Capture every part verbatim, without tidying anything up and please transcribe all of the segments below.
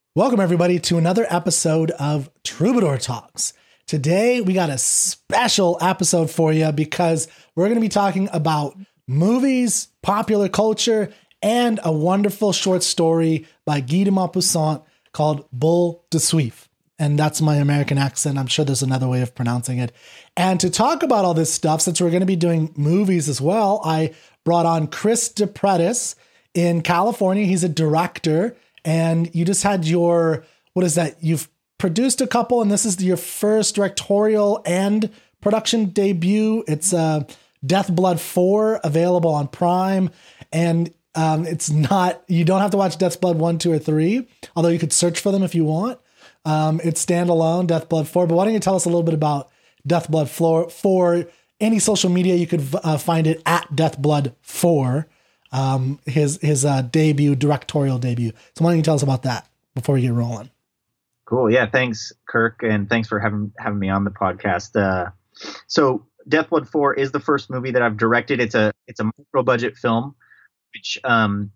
Welcome, everybody, to another episode of Troubadour Talks. Today, we got a special episode for you because we're going to be talking about movies, popular culture, and a wonderful short story by Guy de Maupassant called Boule de Suif. And that's my American accent. I'm sure there's another way of pronouncing it. And to talk about all this stuff, since we're going to be doing movies as well, I brought on Chris DePretis in California. He's a director. And you just had your, what is that? You've produced a couple, and this is your first directorial and production debut. It's uh, Death Blood four, available on Prime. And um, it's not, you don't have to watch Death Blood one, two, or three, although you could search for them if you want. Um, it's standalone, Death Blood four. But why don't you tell us a little bit about Death Blood four? Any social media, you could uh, find it at Death Blood four. Um, his his uh, debut, directorial debut. So why don't you tell us about that before we get rolling? Cool. Yeah. Thanks, Kirk, and thanks for having having me on the podcast. Uh, so Death Blood four is the first movie that I've directed. It's a it's a micro budget film, which um,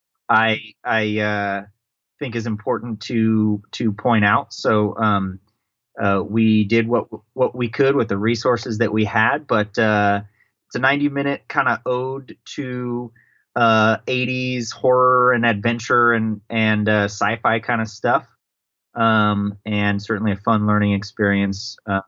I I uh, think is important to to point out. So um, uh, we did what what we could with the resources that we had, but uh, it's a ninety minute kind of ode to uh eighties horror and adventure and and uh, sci-fi kind of stuff, um and certainly a fun learning experience um,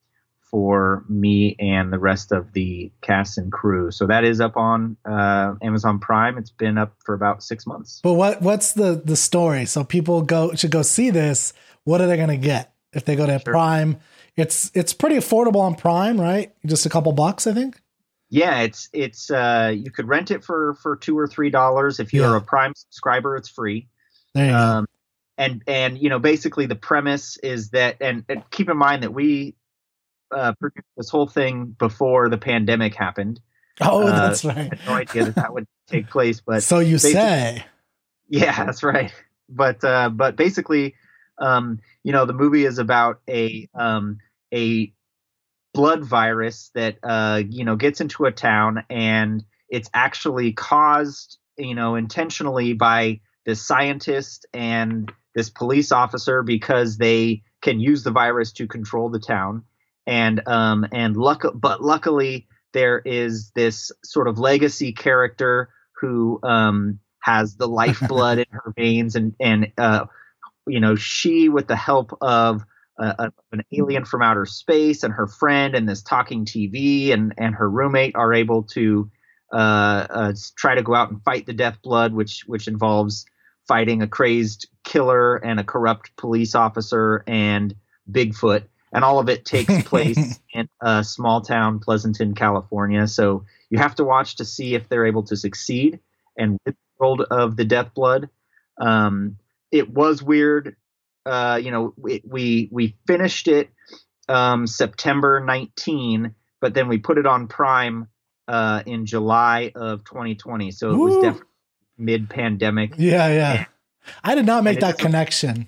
for me and the rest of the cast and crew. So that is up on uh Amazon Prime. It's been up for about six months. But what what's the the story? So people go should go see this. What are they going to get if they go to sure. Prime? It's it's pretty affordable on Prime, right? Just a couple bucks, I think. Yeah, it's it's uh, you could rent it for, for two or three dollars. If you're yeah. a Prime subscriber, it's free. There you um, go. And and you know, basically the premise is that, and, and keep in mind that we uh, produced this whole thing before the pandemic happened. Oh, uh, that's right. I had no idea that that would take place, but so you say? Yeah, that's right. But uh, but basically, um, you know, the movie is about a um, a blood virus that uh you know gets into a town, and it's actually caused you know intentionally by this scientist and this police officer because they can use the virus to control the town. And um and luck but luckily there is this sort of legacy character who um has the lifeblood in her veins, and and uh you know she, with the help of Uh, an alien from outer space and her friend and this talking T V and, and her roommate, are able to uh, uh, try to go out and fight the Death Blood, which which involves fighting a crazed killer and a corrupt police officer and Bigfoot. And all of it takes place in a small town, Pleasanton, California. So you have to watch to see if they're able to succeed. And with the world of the Death Blood, um, it was weird. Uh, you know, we, we, we finished it, um, September nineteenth, but then we put it on Prime, uh, in July of twenty twenty. So it Woo. was definitely mid pandemic. Yeah. Yeah. And, I did not make that connection.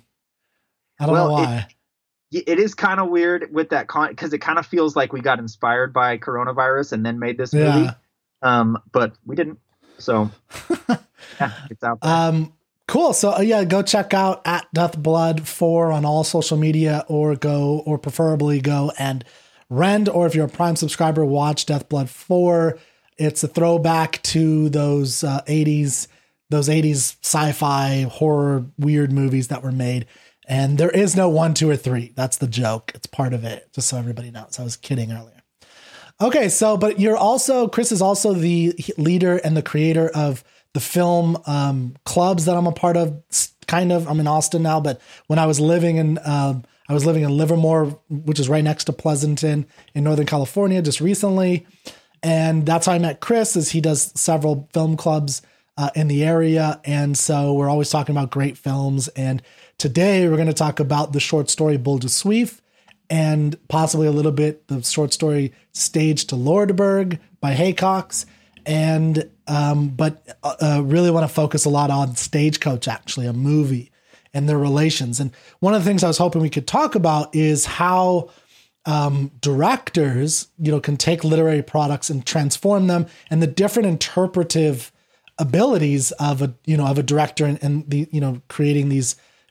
I don't well, know why. It, it is kind of weird with that con because it kind of feels like we got inspired by coronavirus and then made this movie. Yeah. Um, but we didn't. So yeah, it's out there. Um, Cool. So uh, yeah, go check out at Death Blood four on all social media, or go, or preferably go and rent, or if you're a Prime subscriber, watch Death Blood four. It's a throwback to those uh, eighties, those eighties sci-fi horror weird movies that were made. And there is no one, two, or three. That's the joke. It's part of it, just so everybody knows. I was kidding earlier. Okay. So, but you're also, Chris is also the leader and the creator of the film um, clubs that I'm a part of. Kind of, I'm in Austin now, but when I was living in, um, I was living in Livermore, which is right next to Pleasanton in Northern California, just recently. And that's how I met Chris, is he does several film clubs uh, in the area. And so we're always talking about great films. And today we're going to talk about the short story Boule de Suif, and possibly a little bit the short story Stage to Lordeburg by Haycox. And, um, but, uh, really want to focus a lot on Stagecoach, actually, a movie, and their relations. And one of the things I was hoping we could talk about is how, um, directors, you know, can take literary products and transform them, and the different interpretive abilities of a, you know, of a director, and, and the, you know, creating these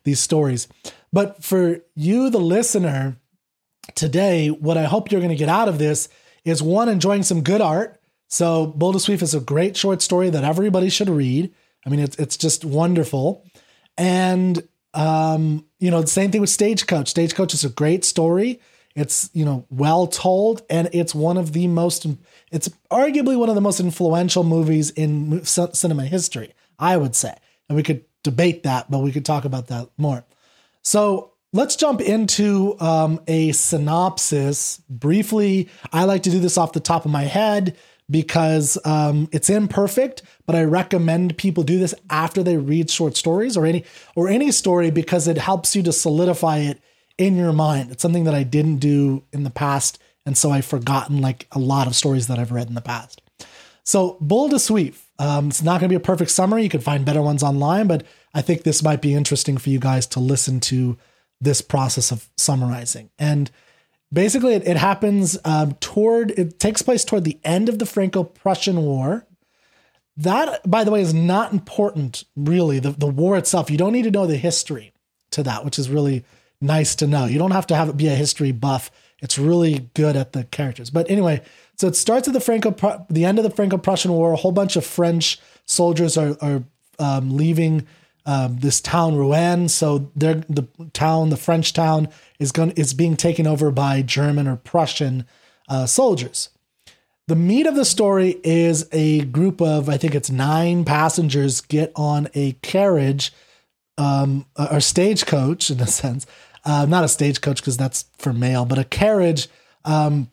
these stories. But for you, the listener, today, what I hope you're going to get out of this is, one, enjoying some good art. So Bold as Sweef is a great short story that everybody should read. I mean, it's it's just wonderful. And, um, you know, the same thing with Stagecoach. Stagecoach is a great story. It's, you know, well told, and it's one of the most, it's arguably one of the most influential movies in cinema history, I would say. And we could debate that, but we could talk about that more. So let's jump into um, a synopsis briefly. I like to do this off the top of my head because um, it's imperfect, but I recommend people do this after they read short stories or any, or any story, because it helps you to solidify it in your mind. It's something that I didn't do in the past, and so I've forgotten like a lot of stories that I've read in the past. So Bold as Sweef, um, it's not going to be a perfect summary. You can find better ones online, but I think this might be interesting for you guys to listen to this process of summarizing. And basically it, it happens um, toward, it takes place toward the end of the Franco-Prussian War. That, by the way, is not important, really, the, the war itself. You don't need to know the history to that, which is really nice to know. You don't have to have it be a history buff. It's really good at the characters. But anyway, so it starts at the Franco, the end of the Franco-Prussian War. A whole bunch of French soldiers are, are um, leaving um, this town, Rouen. So they're, the town, the French town, is going is being taken over by German or Prussian uh, soldiers. The meat of the story is a group of, I think it's nine passengers, get on a carriage, um, or stagecoach in a sense. Uh, not a stagecoach because that's for male, but a carriage um,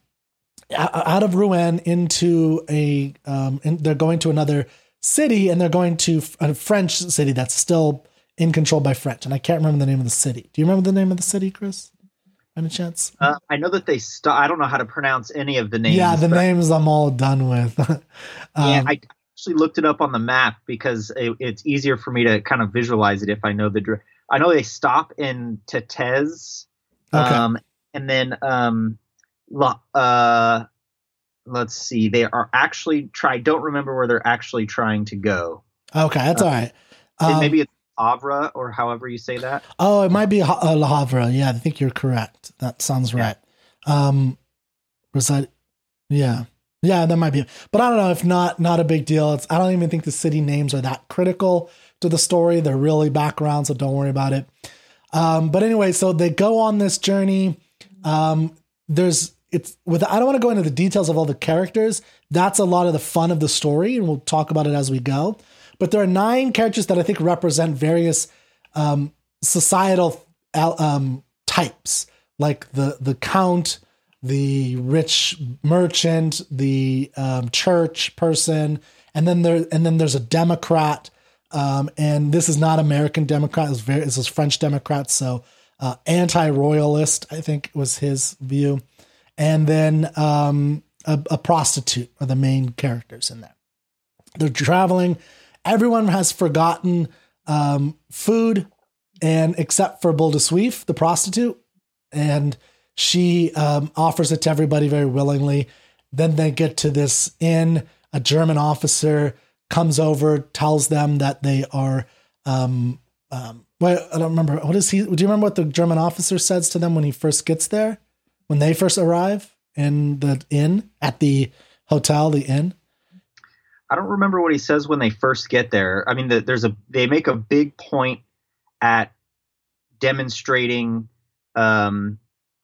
out of Rouen into a, um, in, they're going to another city, and they're going to a French city that's still in control by French. And I can't remember the name of the city. Do you remember the name of the city, Chris? Any chance? Uh, I know that they, st- I don't know how to pronounce any of the names. Yeah, the names I'm all done with. um, yeah, I actually looked it up on the map because it, it's easier for me to kind of visualize it if I know the direction. I know they stop in Tétez, okay. um, and then um, uh, let's see. They are actually try. Don't remember where they're actually trying to go. Okay, that's uh, all right. Um, maybe it's Havre or however you say that. Oh, it might be uh, Le Havre. Yeah, I think you're correct. That sounds right. Yeah. Um, was that? Yeah, yeah, that might be. But I don't know. If not, not a big deal. It's. I don't even think the city names are that critical to the story. They're really background, so don't worry about it. Um, but anyway, so they go on this journey. Um, there's it's with. I don't want to go into the details of all the characters. That's a lot of the fun of the story, and we'll talk about it as we go. But there are nine characters that I think represent various um, societal um, types, like the the count, the rich merchant, the um, church person, and then there and then there's a Democrat. Um, and this is not American Democrat. It's very, this is French Democrat. So, uh, anti-royalist, I think was his view. And then, um, a, a prostitute are the main characters in there. They're traveling. Everyone has forgotten, um, food, and except for Bold as Sweef, the prostitute. And she, um, offers it to everybody very willingly. Then they get to this inn. A German officer comes over, tells them that they are, um, um, well, I don't remember. What is he? Do you remember what the German officer says to them when he first gets there? When they first arrive in the inn, at the hotel, the inn? I don't remember what he says when they first get there. I mean, the, there's a, they make a big point at demonstrating, um,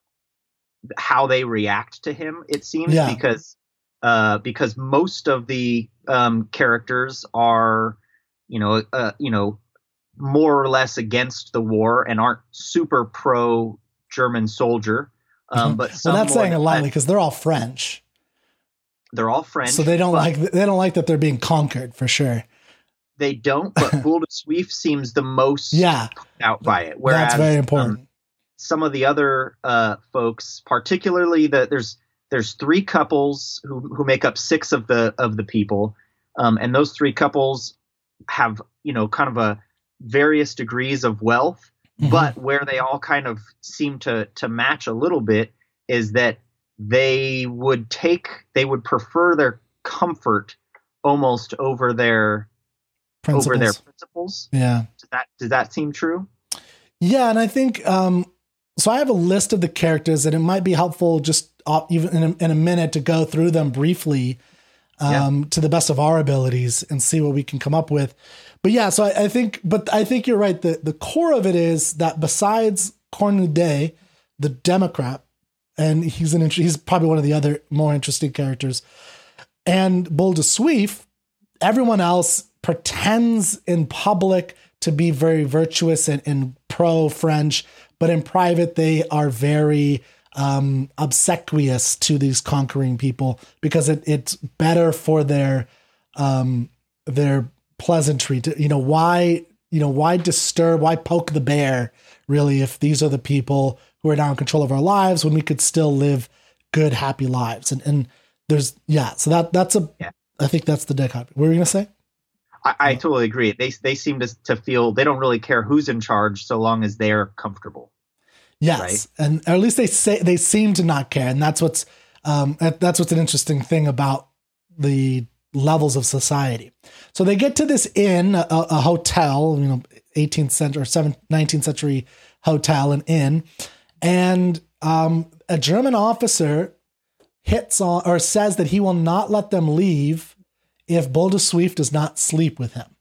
how they react to him, it seems, yeah. because, uh, because most of the, um, characters are, you know, uh, you know, more or less against the war and aren't super pro German soldier. Um, but well, that's saying it lightly because they're all French. They're all French, so they don't like they don't like that they're being conquered for sure. They don't, but Bold as Sweef seems the most yeah out by it. Whereas, that's very important. Um, some of the other uh, folks, particularly the there's. There's three couples who, who make up six of the of the people, um, and those three couples have, you know, kind of a various degrees of wealth, mm-hmm. but where they all kind of seem to to match a little bit is that they would take they would prefer their comfort almost over their principles. over their principles. Yeah, Does that does that seem true? Yeah, and I think um, so. I have a list of the characters, and it might be helpful just uh, even in a, in a minute to go through them briefly um, yeah. to the best of our abilities and see what we can come up with. But yeah, so I, I think, but I think you're right. The the core of it is that besides Cornudet, the Democrat, and he's an he's probably one of the other more interesting characters, and Boule de Suif, everyone else pretends in public to be very virtuous and, and pro-French, but in private they are very um, obsequious to these conquering people because it, it's better for their um, their pleasantry. To, you know, why you know why disturb? Why poke the bear? Really, if these are the people who are now in control of our lives, when we could still live good, happy lives. And and there's yeah, so that that's a yeah. I think that's the dichotomy. What were you gonna say? I, I totally agree. They they seem to to feel they don't really care who's in charge so long as they're comfortable. Yes, right? and or at least they say they seem to not care, and that's what's um that's what's an interesting thing about the levels of society. So they get to this inn, a, a hotel, you know, eighteenth century or seventeenth, nineteenth century hotel, an inn, and um a German officer hits on or says that he will not let them leave if Boule de Suif does not sleep with him.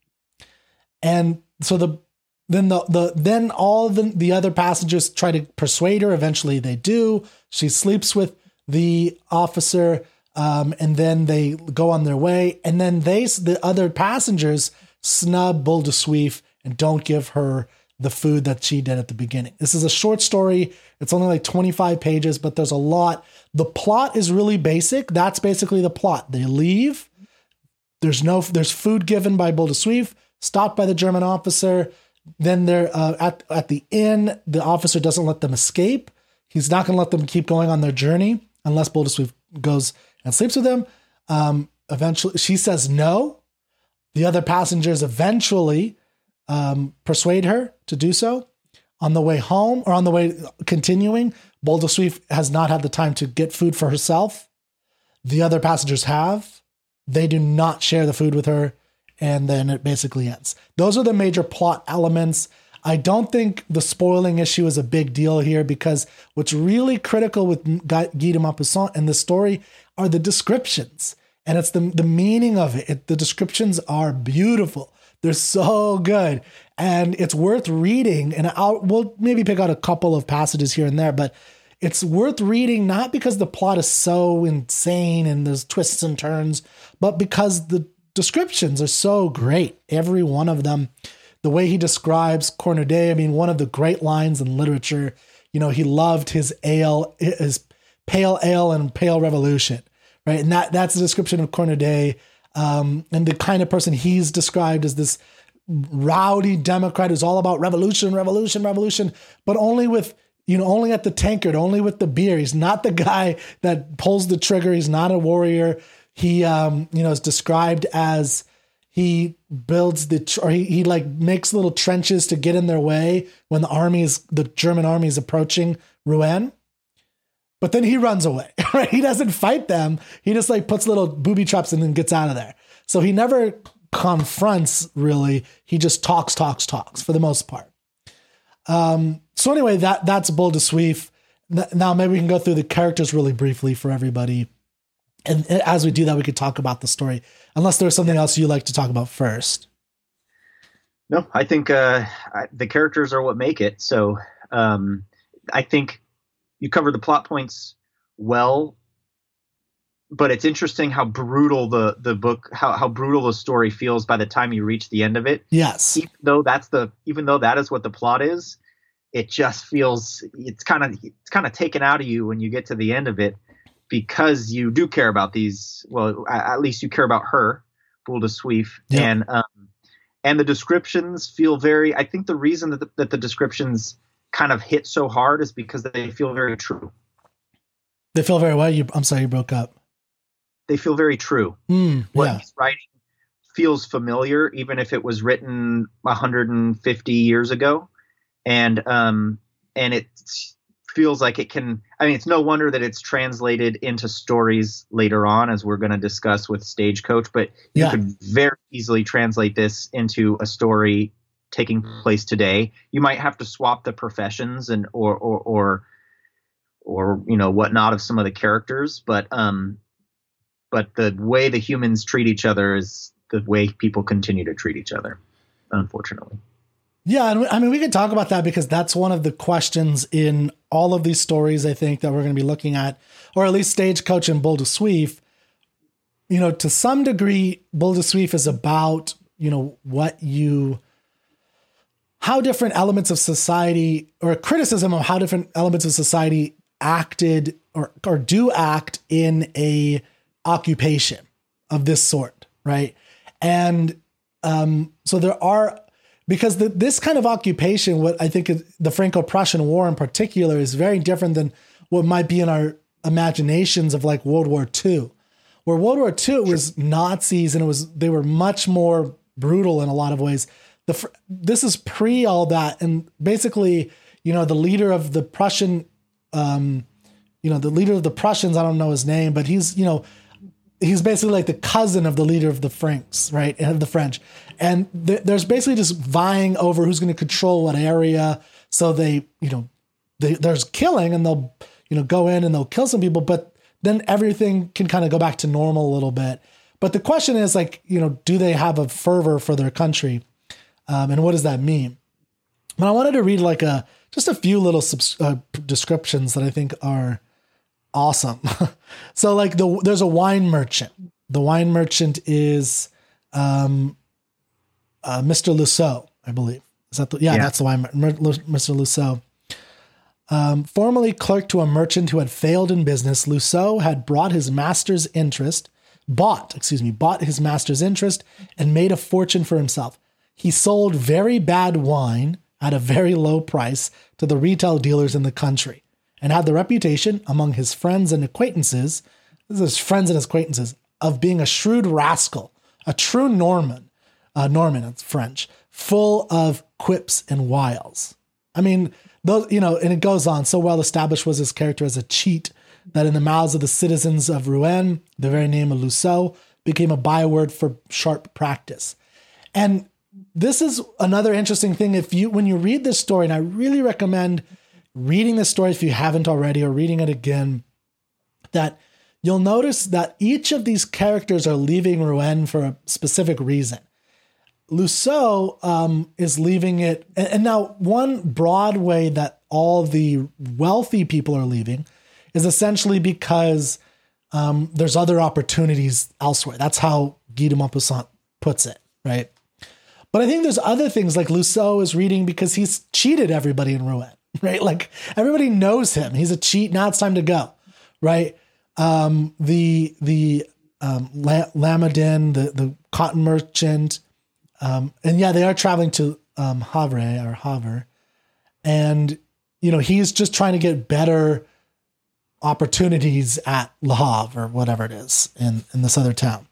And so the then the the then all the, the other passengers try to persuade her. Eventually they do. She sleeps with the officer, um, and then they go on their way. And then they the other passengers snub Boule de Suif and don't give her the food that she did at the beginning. This is a short story. It's only like twenty-five pages, but there's a lot. The plot is really basic. That's basically the plot. They leave. There's no, there's food given by Boule de Suif, stopped by the German officer. Then they're uh, at, at the inn. The officer doesn't let them escape. He's not going to let them keep going on their journey unless Boule de Suif goes and sleeps with them. Um, eventually she says no. The other passengers eventually um, persuade her to do so. On the way home or on the way continuing, Boule de Suif has not had the time to get food for herself. The other passengers have. They do not share the food with her, and then it basically ends. Those are the major plot elements. I don't think the spoiling issue is a big deal here because what's really critical with Guy de Maupassant and the story are the descriptions, and it's the the meaning of it. it. The descriptions are beautiful. They're so good, and it's worth reading. And I'll we'll maybe pick out a couple of passages here and there, but it's worth reading not because the plot is so insane and there's twists and turns, but because the descriptions are so great. Every one of them, the way he describes Cornudet, I mean, one of the great lines in literature, you know, he loved his ale, his pale ale and pale revolution, right? And that that's the description of Cornudet. Um, and the kind of person he's described as this rowdy Democrat who's all about revolution, revolution, revolution, but only with You know, only at the tankard, only with the beer. He's not the guy that pulls the trigger. He's not a warrior. He, um, you know, is described as he builds the, or he, he like makes little trenches to get in their way when the army is, the German army is approaching Rouen. But then he runs away, right? He doesn't fight them. He just like puts little booby traps and then gets out of there. So he never confronts really. He just talks, talks, talks for the most part. Um, so anyway, that that's Boule de Suif. Now maybe we can go through the characters really briefly for everybody. And as we do that, we could talk about the story, unless there's something else you like to talk about first. No, I think uh, I, the characters are what make it. So um, I think you covered the plot points well, but it's interesting how brutal the, the book, how, how brutal the story feels by the time you reach the end of it. Yes. Even though that's the, even though that is what the plot is, it just feels, it's kind of, it's kind of taken out of you when you get to the end of it, because you do care about these. Well, at least you care about her, Boule de Suif, yeah. and, um, and the descriptions feel very, I think the reason that the, that the descriptions kind of hit so hard is because they feel very true. They feel very well. You, I'm sorry, you broke up. They feel very true. Mm, what yeah. he's writing feels familiar, even if it was written one hundred fifty years ago. And, um, and it feels like it can, I mean, it's no wonder that it's translated into stories later on, as we're going to discuss with Stagecoach, but you yeah. could very easily translate this into a story taking place today. You might have to swap the professions and or or or, or you know whatnot of some of the characters, but um, but the way the humans treat each other is the way people continue to treat each other, unfortunately. Yeah, and I mean, we could talk about that because that's one of the questions in all of these stories, I think, that we're going to be looking at, or at least Stagecoach and Boule de Suif. You know, to some degree, Boule de Suif is about, you know, what you, how different elements of society, or a criticism of how different elements of society acted or, or do act in a occupation of this sort, right? And um, so there are, because the, this kind of occupation, what I think is the Franco-Prussian War in particular, is very different than what might be in our imaginations of like World War Two, where World War Two it was Nazis and it was they were much more brutal in a lot of ways. The this is pre all that, and basically, you know, the leader of the Prussian, um, you know, the leader of the Prussians, I don't know his name, but he's you know. He's basically like the cousin of the leader of the Franks, right? Of the French. And th- there's basically just vying over who's going to control what area. So they, you know, they, there's killing and they'll, you know, go in and they'll kill some people, but then everything can kind of go back to normal a little bit. But the question is like, you know, do they have a fervor for their country? Um, and what does that mean? And I wanted to read like a, just a few little subs- uh, descriptions that I think are awesome. So like the there's a wine merchant. The wine merchant is um, uh, Mister Lusseau, I believe. Is that the, yeah, yeah, that's the wine Mister Lusseau. Um, formerly clerk to a merchant who had failed in business, Lusseau had brought his master's interest, bought, excuse me, bought his master's interest and made a fortune for himself. He sold very bad wine at a very low price to the retail dealers in the country, and had the reputation among his friends and acquaintances, this is his friends and his acquaintances, of being a shrewd rascal, a true Norman, uh, Norman, it's French, full of quips and wiles. I mean, those, you know, and it goes on. So well established was his character as a cheat that in the mouths of the citizens of Rouen, the very name of Lusseau became a byword for sharp practice. And this is another interesting thing. If you, when you read this story, and I really recommend reading this story if you haven't already, or reading it again, that you'll notice that each of these characters are leaving Rouen for a specific reason. Lusseau um, is leaving it, and, and now one broad way that all the wealthy people are leaving is essentially because um, there's other opportunities elsewhere. That's how Guy de Maupassant puts it, right? But I think there's other things, like Lusseau is reading because he's cheated everybody in Rouen. Right? Like everybody knows him. He's a cheat. Now it's time to go. Right. Um, the, the, um, La- Lamadin, the, the cotton merchant. Um, and yeah, they are traveling to, um, Havre or Havre. And, you know, he's just trying to get better opportunities at Le Havre or whatever it is in, in this other town.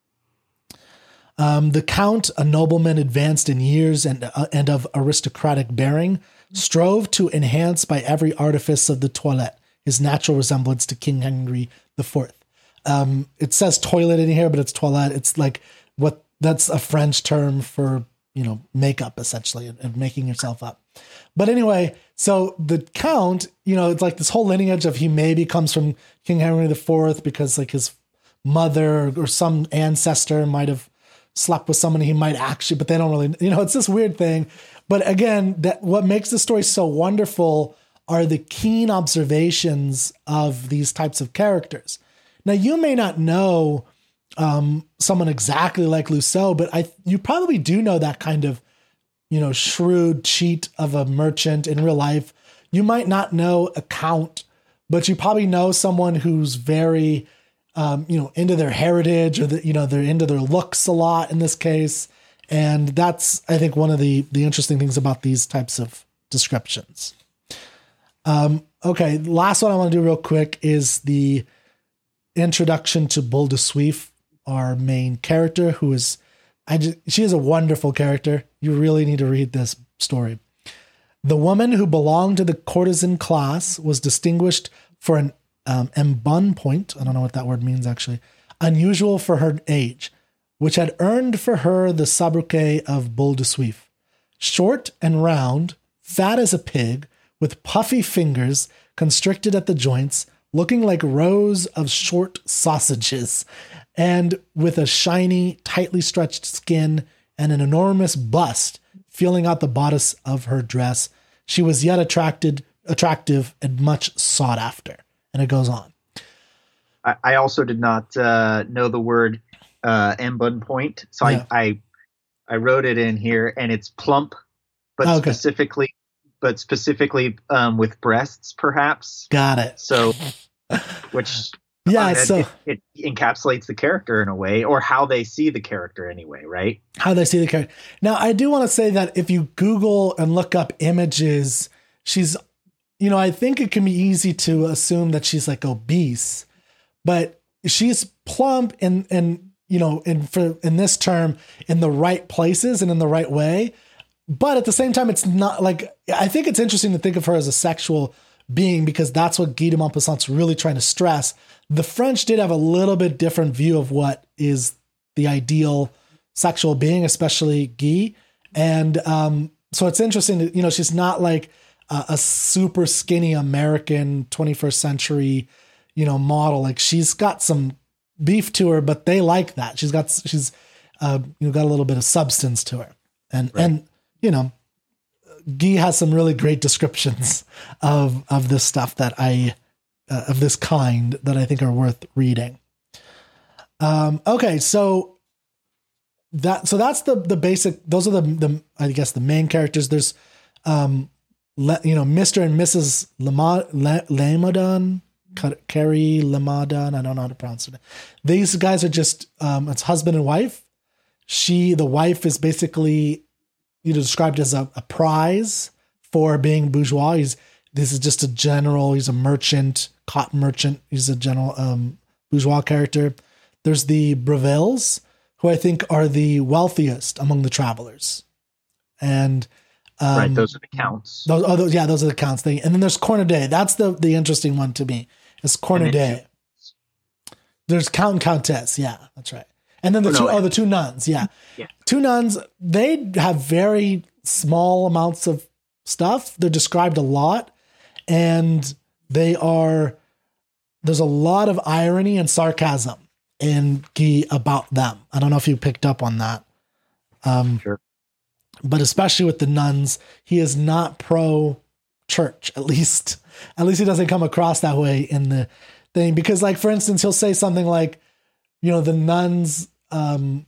Um, the Count, a nobleman advanced in years and, uh, and of aristocratic bearing, strove to enhance by every artifice of the toilette his natural resemblance to King Henry the Fourth. Um, it says toilet in here, but it's toilette. It's like what that's a French term for, you know, makeup essentially, and, and making yourself up. But anyway, so the Count, you know, it's like this whole lineage of he maybe comes from King Henry the Fourth because like his mother or some ancestor might have slept with someone he might actually, but they don't really, you know, it's this weird thing. But again, that what makes the story so wonderful are the keen observations of these types of characters. Now, you may not know um, someone exactly like Lusseau, but I you probably do know that kind of, you know, shrewd cheat of a merchant in real life. You might not know a Count, but you probably know someone who's very, um, you know, into their heritage, or the, you know, they're into their looks a lot in this case. And that's, I think, one of the, the interesting things about these types of descriptions. Um, okay, last one I want to do real quick is the introduction to Boule de Suif, our main character, who is, I just, she is a wonderful character. You really need to read this story. The woman who belonged to the courtesan class was distinguished for an um, embonpoint, I don't know what that word means actually, unusual for her age, which had earned for her the sobriquet of Boule de Suif. short and round, fat as a pig, with puffy fingers constricted at the joints, looking like rows of short sausages, and with a shiny, tightly stretched skin and an enormous bust filling out the bodice of her dress. She was yet attracted, attractive and much sought after. And it goes on. I, I also did not uh, know the word uh, embonpoint, so yeah. I, I I wrote it in here, and it's plump, but okay. specifically, but specifically um, with breasts, perhaps. Got it. So, which yeah, uh, so it, it encapsulates the character in a way, or how they see the character anyway, right? How they see the character. Now, I do want to say that if you Google and look up images, she's, you know, I think it can be easy to assume that she's like obese, but she's plump and and you know, in for in this term, in the right places and in the right way. But at the same time, it's not like, I think it's interesting to think of her as a sexual being, because that's what Guy de Maupassant's really trying to stress. The French did have a little bit different view of what is the ideal sexual being, especially Guy. And um, so it's interesting that, you know, she's not like a, a super skinny American twenty-first century, you know, model. Like, she's got some beef to her, but they like that. She's got, she's, uh, you know, got a little bit of substance to her. And, right. and, you know, Guy has some really great descriptions of, of this stuff that I, uh, of this kind that I think are worth reading. Um, okay. So that, so that's the, the basic, those are the, the, I guess the main characters. There's, um, le, you know, Mister and Missus Lamodon, Carrie Lamadon, I don't know how to pronounce it. These guys are just, um, it's husband and wife. She, the wife is basically, you know, described as a, a prize for being bourgeois. He's, this is just a general, he's a merchant, cotton merchant. He's a general um, bourgeois character. There's the Brevilles, who I think are the wealthiest among the travelers. And um, right, those are the counts. Those, oh, those, yeah, those are the counts. Thing. And then there's Cornudet. That's the, the interesting one to me. It's Cornudet. There's Count and Countess. Yeah, that's right. And then the oh, two, no, oh, the two nuns. Yeah. yeah. Two nuns, they have very small amounts of stuff. They're described a lot, and they are, there's a lot of irony and sarcasm in Guy about them. I don't know if you picked up on that. Um, sure. But especially with the nuns, he is not pro church, at least, at least he doesn't come across that way in the thing. Because, like, for instance, he'll say something like, you know, the nuns, um,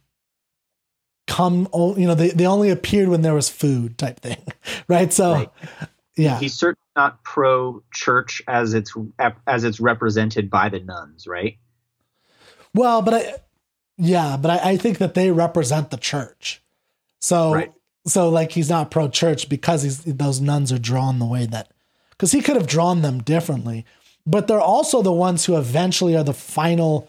come, you know, they, they only appeared when there was food type thing. Right. So, right. yeah, he's certainly not pro church as it's, as it's represented by the nuns. Right. Well, but I, yeah, but I, I think that they represent the church. So, right. so like, he's not pro church because he's, those nuns are drawn the way that, because he could have drawn them differently, but they're also the ones who eventually are the final,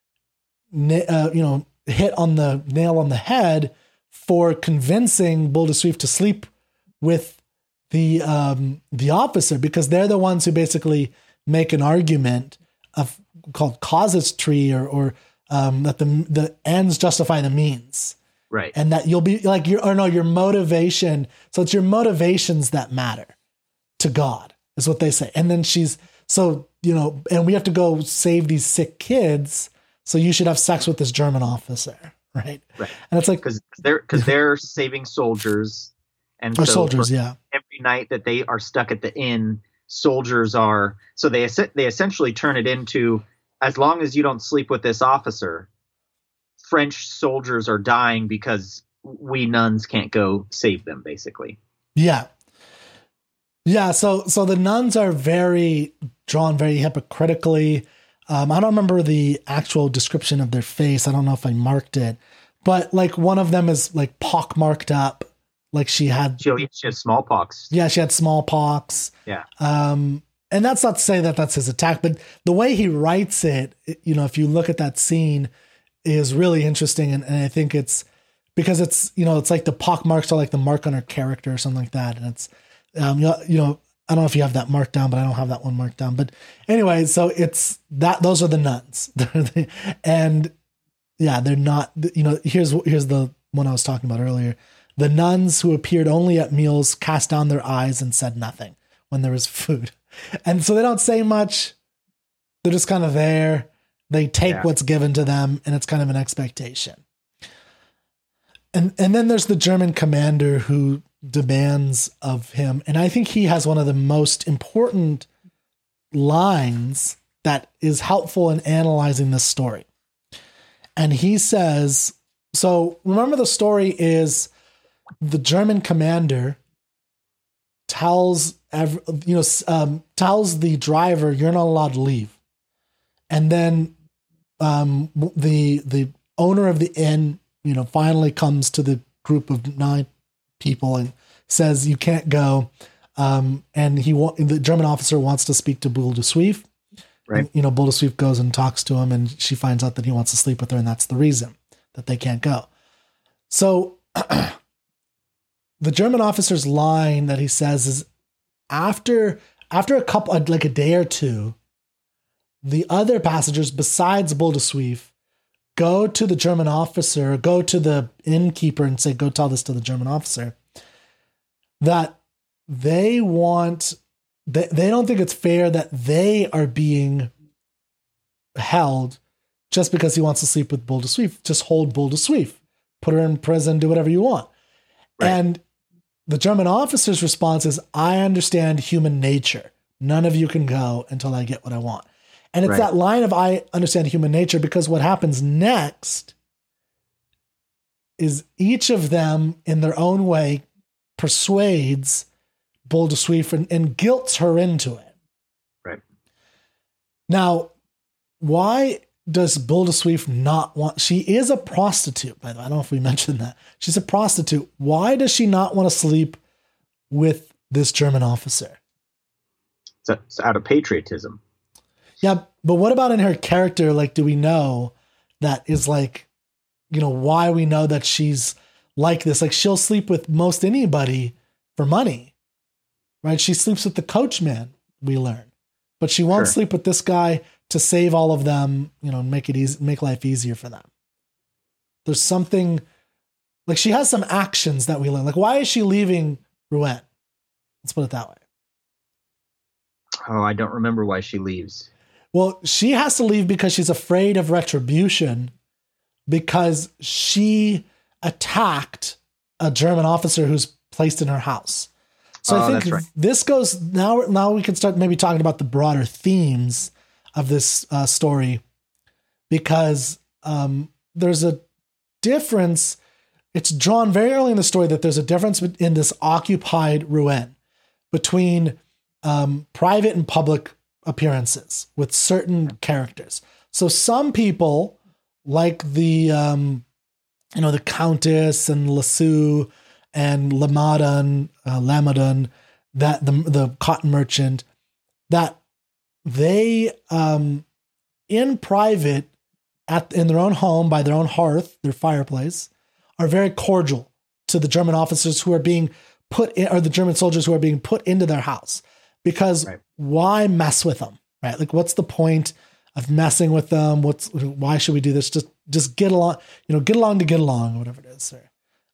uh, you know, hit on the nail on the head for convincing Boule de Suif to sleep with the um, the officer, because they're the ones who basically make an argument of called casuistry, or or um, that the the ends justify the means, right? And that you'll be like your or no your motivation. So it's your motivations that matter to God, is what they say. And then she's so you know, and we have to go save these sick kids. So you should have sex with this German officer, right? Right. And it's like, because they're because they're saving soldiers, and or so soldiers, yeah. Every night that they are stuck at the inn, soldiers are. So they they essentially turn it into, as long as you don't sleep with this officer, French soldiers are dying because we nuns can't go save them, basically. Yeah. Yeah. So so the nuns are very drawn very hypocritically. Um, I don't remember the actual description of their face. I don't know if I marked it, but like one of them is like pockmarked up, like she had. She, she had smallpox. Yeah, she had smallpox. Yeah. Um, and that's not to say that that's his attack, but the way he writes it, you know, if you look at that scene, is really interesting, and, and I think it's because it's you know it's like the pockmarks are like the mark on her character or something like that, and it's um, you know, you know I don't know if you have that marked down, but I don't have that one marked down. But anyway, so it's that those are the nuns, and yeah, they're not. You know, here's here's the one I was talking about earlier. The nuns who appeared only at meals cast down their eyes and said nothing when there was food. And so they don't say much. They're just kind of there. They take Yeah. what's given to them, and it's kind of an expectation. And and then there's the German commander who demands of him. And I think he has one of the most important lines that is helpful in analyzing this story. And he says, so remember the story is the German commander tells, every, you know, um, tells the driver, you're not allowed to leave. And then um, the, the owner of the inn, you know, finally comes to the group of nine people and says, you can't go. Um, and he wa- the German officer wants to speak to Boule de Suif. Right. And, you know, Boule de Suif goes and talks to him, and she finds out that he wants to sleep with her, and that's the reason that they can't go. So the German officer's line that he says is after after a couple, like a day or two, the other passengers besides Boule de Suif go to the German officer, go to the innkeeper and say, go tell this to the German officer, that they want, they, they don't think it's fair that they are being held just because he wants to sleep with Boule de Suif. Just hold Boule de Suif, put her in prison, do whatever you want. Right. And the German officer's response is, I understand human nature. None of you can go until I get what I want. And it's right. that line of I understand human nature, because what happens next is each of them in their own way persuades Boule de Suif and, and guilts her into it. Right. Now, why does Boule de Suif not want, she is a prostitute, by the way. I don't know if we mentioned that. She's a prostitute. Why does she not want to sleep with this German officer? It's, a, it's out of patriotism. Yeah, but what about in her character? Like, do we know that is like, you know, why we know that she's like this? Like, she'll sleep with most anybody for money, right? She sleeps with the coachman, we learn, but she won't Sure. sleep with this guy to save all of them, you know, and make it easy, make life easier for them. There's something like she has some actions that we learn. Like, why is she leaving Rouen? Let's put it that way. Oh, I don't remember why she leaves. Well, she has to leave because she's afraid of retribution, because she attacked a German officer who's placed in her house. So oh, I think that's right. this goes now. Now we can start maybe talking about the broader themes of this uh, story, because um, there's a difference. It's drawn very early in the story that there's a difference in this occupied Rouen between um, private and public appearances with certain characters. So some people, like the um, you know the Countess and Lassus and Lamadon, uh, Lamadon, that the the cotton merchant, that they um, in private at in their own home by their own hearth, their fireplace, are very cordial to the German officers who are being put in, or the German soldiers who are being put into their house. Because right. why mess with them, right? Like, what's the point of messing with them? What's why should we do this? Just just get along, you know, get along to get along, whatever it is. Sir.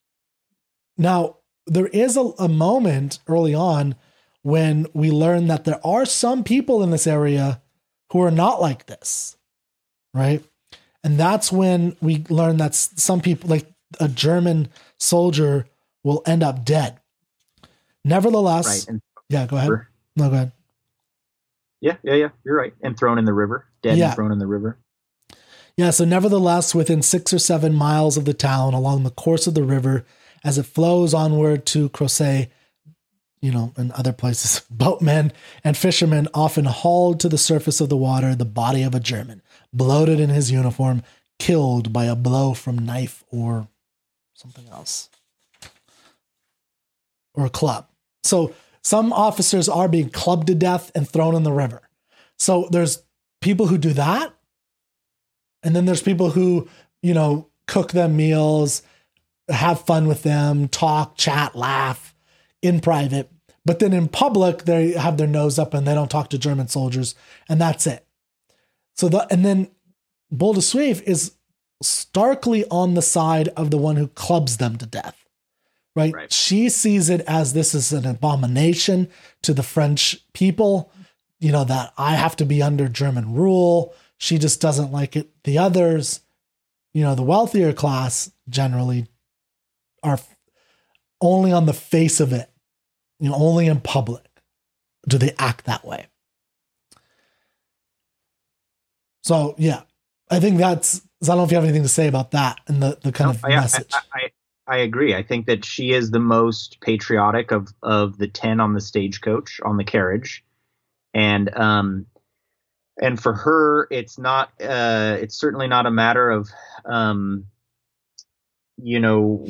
Now, there is a, a moment early on when we learn that there are some people in this area who are not like this, right? And that's when we learn that some people, like a German soldier, will end up dead. Nevertheless, right. and yeah, go ahead. No, go ahead. Yeah, yeah, yeah. You're right. And thrown in the river. Dead yeah. and thrown in the river. Yeah, so nevertheless, within six or seven miles of the town, along the course of the river, as it flows onward to Crozet, you know, and other places, boatmen and fishermen often hauled to the surface of the water the body of a German, bloated in his uniform, killed by a blow from knife or something else. Or a club. So some officers are being clubbed to death and thrown in the river. So there's people who do that. And then there's people who, you know, cook them meals, have fun with them, talk, chat, laugh in private. But then in public, they have their nose up and they don't talk to German soldiers. And that's it. So the, and then Boule de Suif is starkly on the side of the one who clubs them to death. right? Right. She sees it as this is an abomination to the French people, you know, that I have to be under German rule. She just doesn't like it. The others, you know, the wealthier class generally are only on the face of it, you know, only in public do they act that way. So, yeah, I think that's, I don't know if you have anything to say about that and the, the kind No, of I, message. I, I, I agree. I think that she is the most patriotic of, of the ten on the stagecoach, on the carriage. And, um, and for her, it's not, uh, it's certainly not a matter of, um, you know,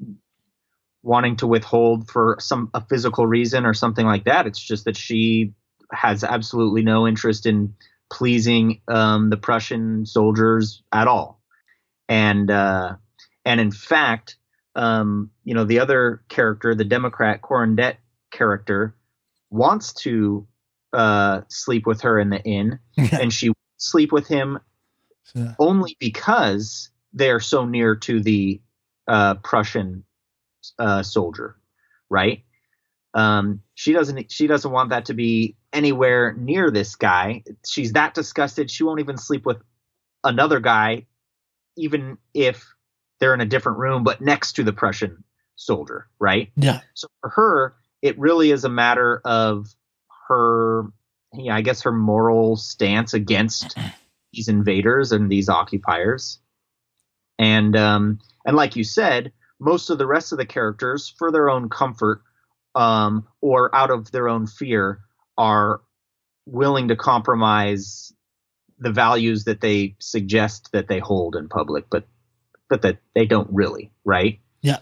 wanting to withhold for some, a physical reason or something like that. It's just that she has absolutely no interest in pleasing, um, the Prussian soldiers at all. And, uh, and in fact, um, you know, the other character, the Democrat Corondet character, wants to uh, sleep with her in the inn, and she sleep with him yeah. only because they're so near to the uh, Prussian uh, soldier, right? Um, she doesn't. She doesn't want that to be anywhere near this guy. She's that disgusted. She won't even sleep with another guy, even if they're in a different room, but next to the Prussian soldier, right? Yeah. So for her, it really is a matter of her, yeah, I guess her moral stance against these invaders and these occupiers. And, um, and like you said, most of the rest of the characters, for their own comfort, um, or out of their own fear, are willing to compromise the values that they suggest that they hold in public, but, but that they don't really, right? Yeah.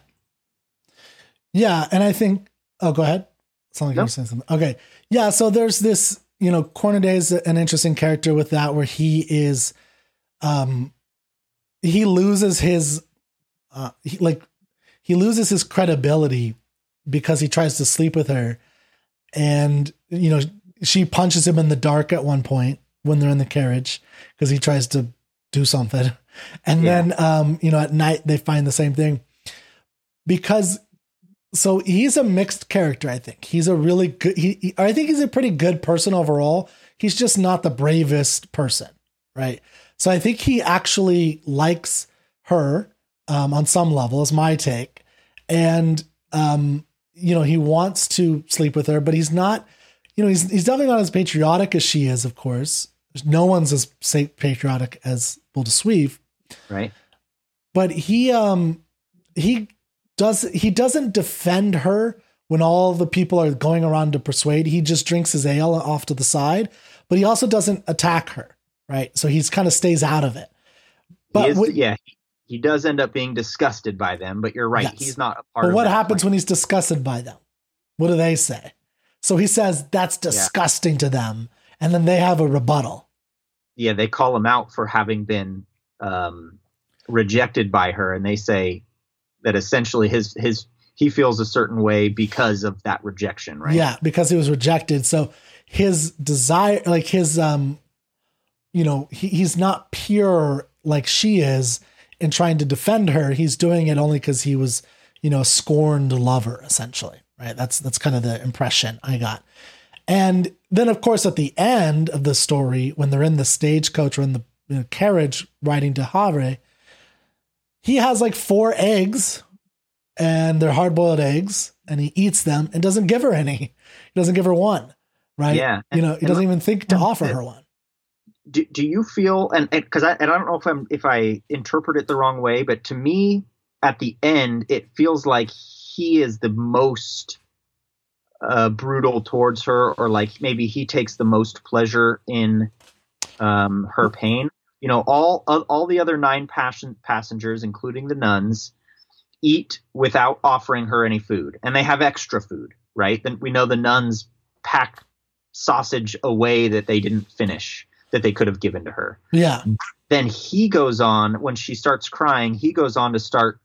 Yeah. And I think, oh, go ahead. Sound like nope. you're saying something. Okay. Yeah. So there's this, you know, Cornadet is an interesting character with that, where he is, um, he loses his, uh, he, like he loses his credibility because he tries to sleep with her, and, you know, she punches him in the dark at one point when they're in the carriage because he tries to do something. And yeah. then, um, you know, at night they find the same thing because, so he's a mixed character. I think he's a really good, he, he, I think he's a pretty good person overall. He's just not the bravest person. Right. So I think he actually likes her, um, on some level, is my take. And, um, you know, he wants to sleep with her, but he's not, you know, he's, he's definitely not as patriotic as she is, of course. No one's as patriotic as Boule de Suif. Right. But he, um, he does, he doesn't defend her when all the people are going around to persuade. He just drinks his ale off to the side, but he also doesn't attack her. Right. So he's kind of stays out of it. But is, what, yeah, he does end up being disgusted by them, but you're right. Yes. He's not a part but of what that happens plan. when he's disgusted by them? What do they say? So he says, that's disgusting yeah. to them. And then they have a rebuttal. Yeah. They call him out for having been, um, rejected by her. And they say that essentially his, his, he feels a certain way because of that rejection, right? Yeah. Because he was rejected. So his desire, like his, um, you know, he, he's not pure like she is in trying to defend her. He's doing it only because he was, you know, a scorned lover, essentially. Right. That's, that's kind of the impression I got. And then, of course, at the end of the story, when they're in the stagecoach or in the, you know, carriage riding to Havre, he has like four eggs, and they're hard-boiled eggs, and he eats them and doesn't give her any. He doesn't give her one. Right. Yeah. You know, he doesn't even think to offer her one. Do, do you feel, and because I, and I don't know if I'm if I interpret it the wrong way, but to me at the end it feels like he is the most uh, brutal towards her, or like maybe he takes the most pleasure in um, her pain. You know, all all the other nine passion, passengers, including the nuns, eat without offering her any food, and they have extra food, right? Then we know the nuns pack sausage away that they didn't finish, that they could have given to her. Yeah. Then he goes on, when she starts crying, he goes on to start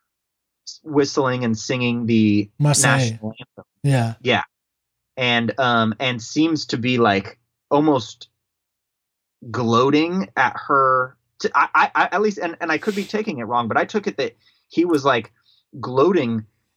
whistling and singing the Marseille. national anthem. Yeah. Yeah. And, um, and seems to be like almost gloating at her. To, I, I, at least, and, and I could be taking it wrong, but I took it that he was like gloating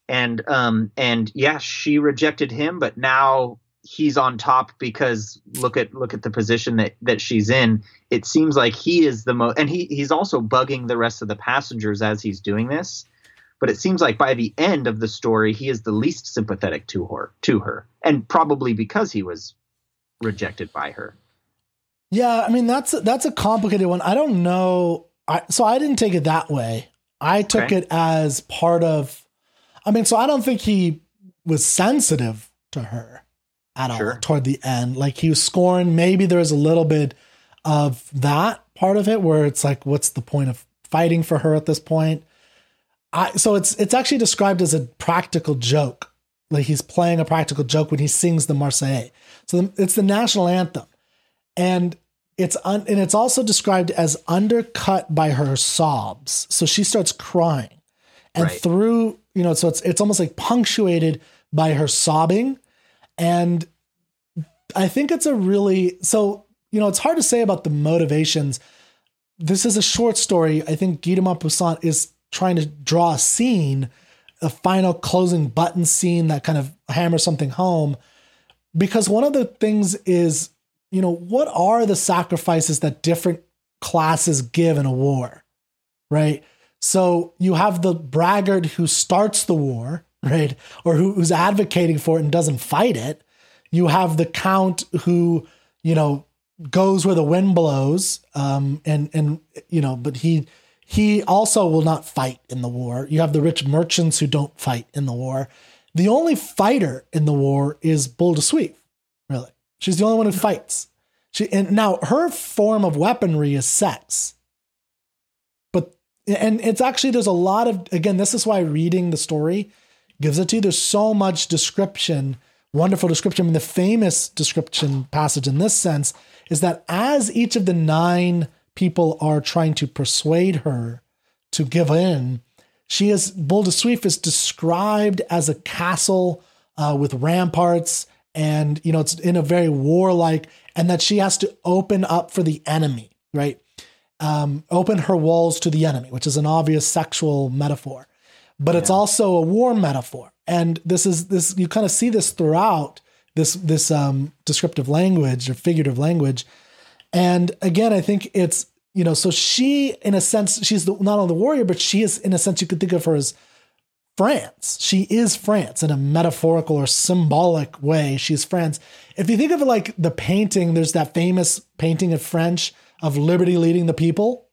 and um and yeah, she rejected him, but now he's on top because look at look at the position that that she's in. It seems like he is the most, and he he's also bugging the rest of the passengers as he's doing this. But it seems like by the end of the story, he is the least sympathetic to her, to her, and probably because he was rejected by her. Yeah, I mean that's that's a complicated one. I don't know. I, so I didn't take it that way. I took Okay. it as part of. I mean, so I don't think he was sensitive to her at all Sure. toward the end. Like he was scorned. Maybe there was a little bit of that part of it where it's like, what's the point of fighting for her at this point? I, so it's it's actually described as a practical joke. Like he's playing a practical joke when he sings the Marseillaise. So the, it's the national anthem, and it's un, and it's also described as undercut by her sobs. So she starts crying, and Right. through you know, so it's it's almost like punctuated by her sobbing, and I think it's a really so you know it's hard to say about the motivations. This is a short story. I think Guy de Maupassant is trying to draw a scene, a final closing button scene that kind of hammers something home. Because one of the things is, you know, what are the sacrifices that different classes give in a war, right? So you have the braggart who starts the war, right? Or who, who's advocating for it and doesn't fight it. You have the count who, you know, goes where the wind blows, um, and, and, you know, but he, He also will not fight in the war. You have the rich merchants who don't fight in the war. The only fighter in the war is Boule de Suif, really. She's the only one who fights. She and now her form of weaponry is sex. But and it's actually there's a lot of again, this is why reading the story gives it to you. There's so much description, wonderful description. I mean, the famous description passage in this sense is that as each of the nine people are trying to persuade her to give in, she is, Boule de Suif is described as a castle uh, with ramparts, and, you know, it's in a very warlike, and that she has to open up for the enemy, right? Um, open her walls to the enemy, which is an obvious sexual metaphor, but yeah. It's also a war metaphor. And this is this, you kind of see this throughout this, this um, descriptive language or figurative language. And again, I think it's, you know, so she, in a sense, she's the, not only the warrior, but she is, in a sense, you could think of her as France. She is France in a metaphorical or symbolic way. She's France. If you think of it like the painting, there's that famous painting in French of Liberty leading the people.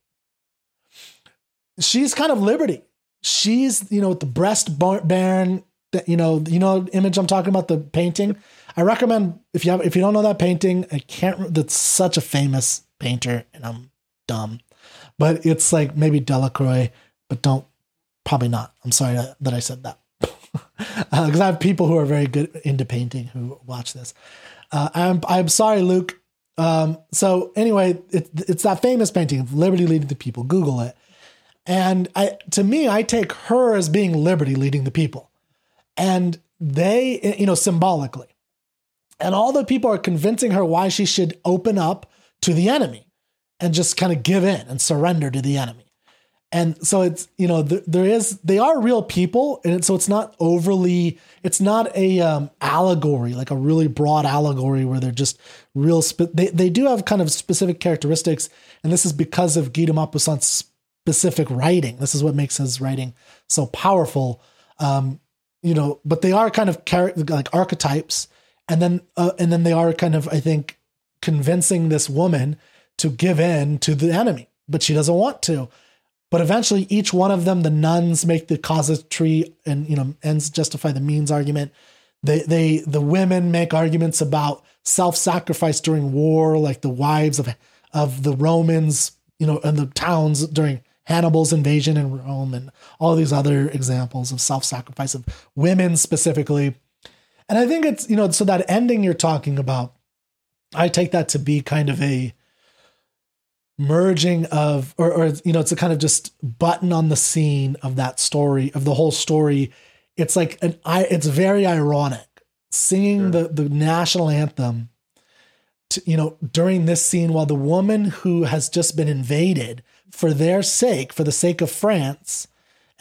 She's kind of Liberty. She's, you know, with the breast barren, you know, you know, the image I'm talking about, the painting. I recommend if you have, if you don't know that painting, I can't, that's such a famous painter and I'm dumb, but it's like maybe Delacroix, but don't, probably not. I'm sorry that I said that. uh, Cause I have people who are very good into painting who watch this. Uh, I'm, I'm sorry, Luke. Um, so anyway, it, it's that famous painting of Liberty leading the people. Google it. And I, to me, I take her as being Liberty leading the people, and they, you know, symbolically. And all the people are convincing her why she should open up to the enemy and just kind of give in and surrender to the enemy. And so it's, you know, th- there is, they are real people. And it, so it's not overly, it's not a um, allegory, like a really broad allegory where they're just real, spe- they, they do have kind of specific characteristics. And this is because of Guy de Maupassant's specific writing. This is what makes his writing so powerful. Um, you know, but they are kind of char- like archetypes. And then, uh, and then they are kind of, I think, convincing this woman to give in to the enemy, but she doesn't want to. But eventually, each one of them, the nuns make the casuistry and, you know, ends justify the means argument. They, they, the women make arguments about self-sacrifice during war, like the wives of of the Romans, you know, and the towns during Hannibal's invasion in Rome, and all these other examples of self-sacrifice of women specifically. And I think it's, you know, so that ending you're talking about, I take that to be kind of a merging of, or, or, you know, it's a kind of just button on the scene of that story, of the whole story. It's like an, I, it's very ironic singing sure. the, the national anthem to, you know, during this scene, while the woman who has just been invaded for their sake, for the sake of France,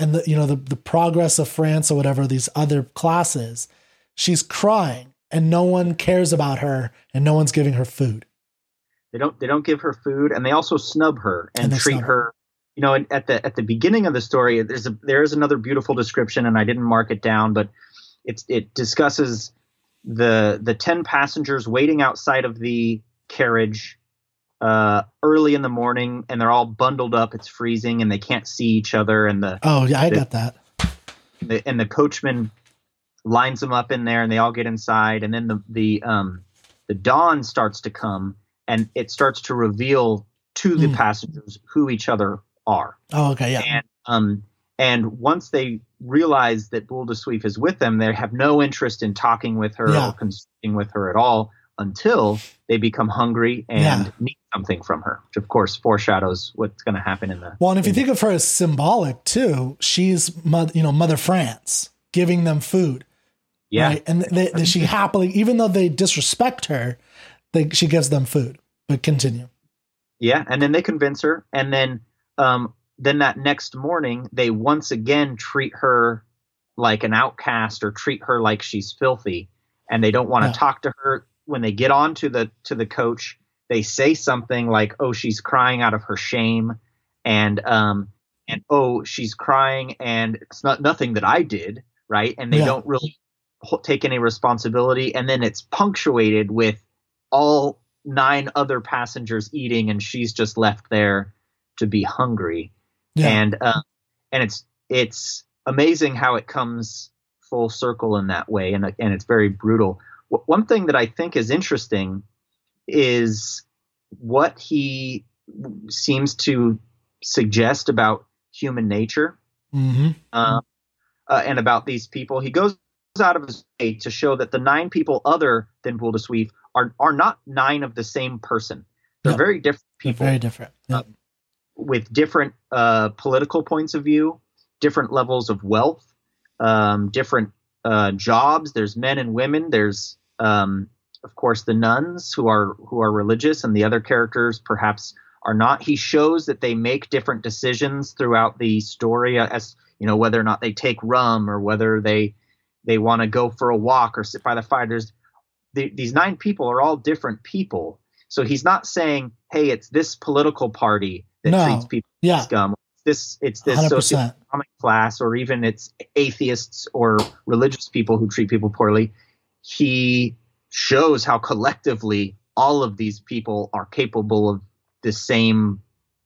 and the, you know, the, the progress of France or whatever, these other classes, she's crying and no one cares about her and no one's giving her food. They don't, they don't give her food, and they also snub her and, And treat snub her. her. You know, at the, at the beginning of the story, there's a, there is another beautiful description, and I didn't mark it down, but it's, it discusses the, the ten passengers waiting outside of the carriage uh, early in the morning, and they're all bundled up. It's freezing and they can't see each other. And the, Oh yeah, I the, got that. The, and the coachman lines them up in there, and they all get inside. And then the, the, um, the dawn starts to come, and it starts to reveal to the mm. passengers who each other are. Oh, okay. Yeah. And, um, and once they realize that Boule de Suif is with them, they have no interest in talking with her yeah. or consulting with her at all until they become hungry and yeah. need something from her, which of course foreshadows what's going to happen in the. Well, and if you think of her as symbolic too, she's mother, you know, Mother France giving them food. Yeah. Right? And they, they, she happily, even though they disrespect her, they, she gives them food. But continue. Yeah. And then they convince her. And then, um, then that next morning, they once again treat her like an outcast or treat her like she's filthy. And they don't want to yeah. talk to her. When they get on to the, to the coach, they say something like, oh, she's crying out of her shame. And, um, and, oh, she's crying and it's not nothing that I did. Right. And they yeah. don't really take any responsibility. And then it's punctuated with all nine other passengers eating, and she's just left there to be hungry. Yeah. And, uh, and it's, it's amazing how it comes full circle in that way. And, and it's very brutal. W- one thing that I think is interesting is what he seems to suggest about human nature, mm-hmm. uh, uh, and about these people. He goes out of his way to show that the nine people other than Boule de Suif are are not nine of the same person. They're no, very different people. Very different. Yep. Uh, with different uh, political points of view, different levels of wealth, um, different uh, jobs. There's men and women. There's, um, of course, the nuns who are who are religious, and the other characters perhaps are not. He shows that they make different decisions throughout the story, as you know, whether or not they take rum or whether they they want to go for a walk or sit by the fire. There's The, these nine people are all different people. So he's not saying, hey, it's this political party that no. treats people yeah. as scum. This, it's this one hundred percent socioeconomic class, or even it's atheists or religious people who treat people poorly. He shows how collectively all of these people are capable of the same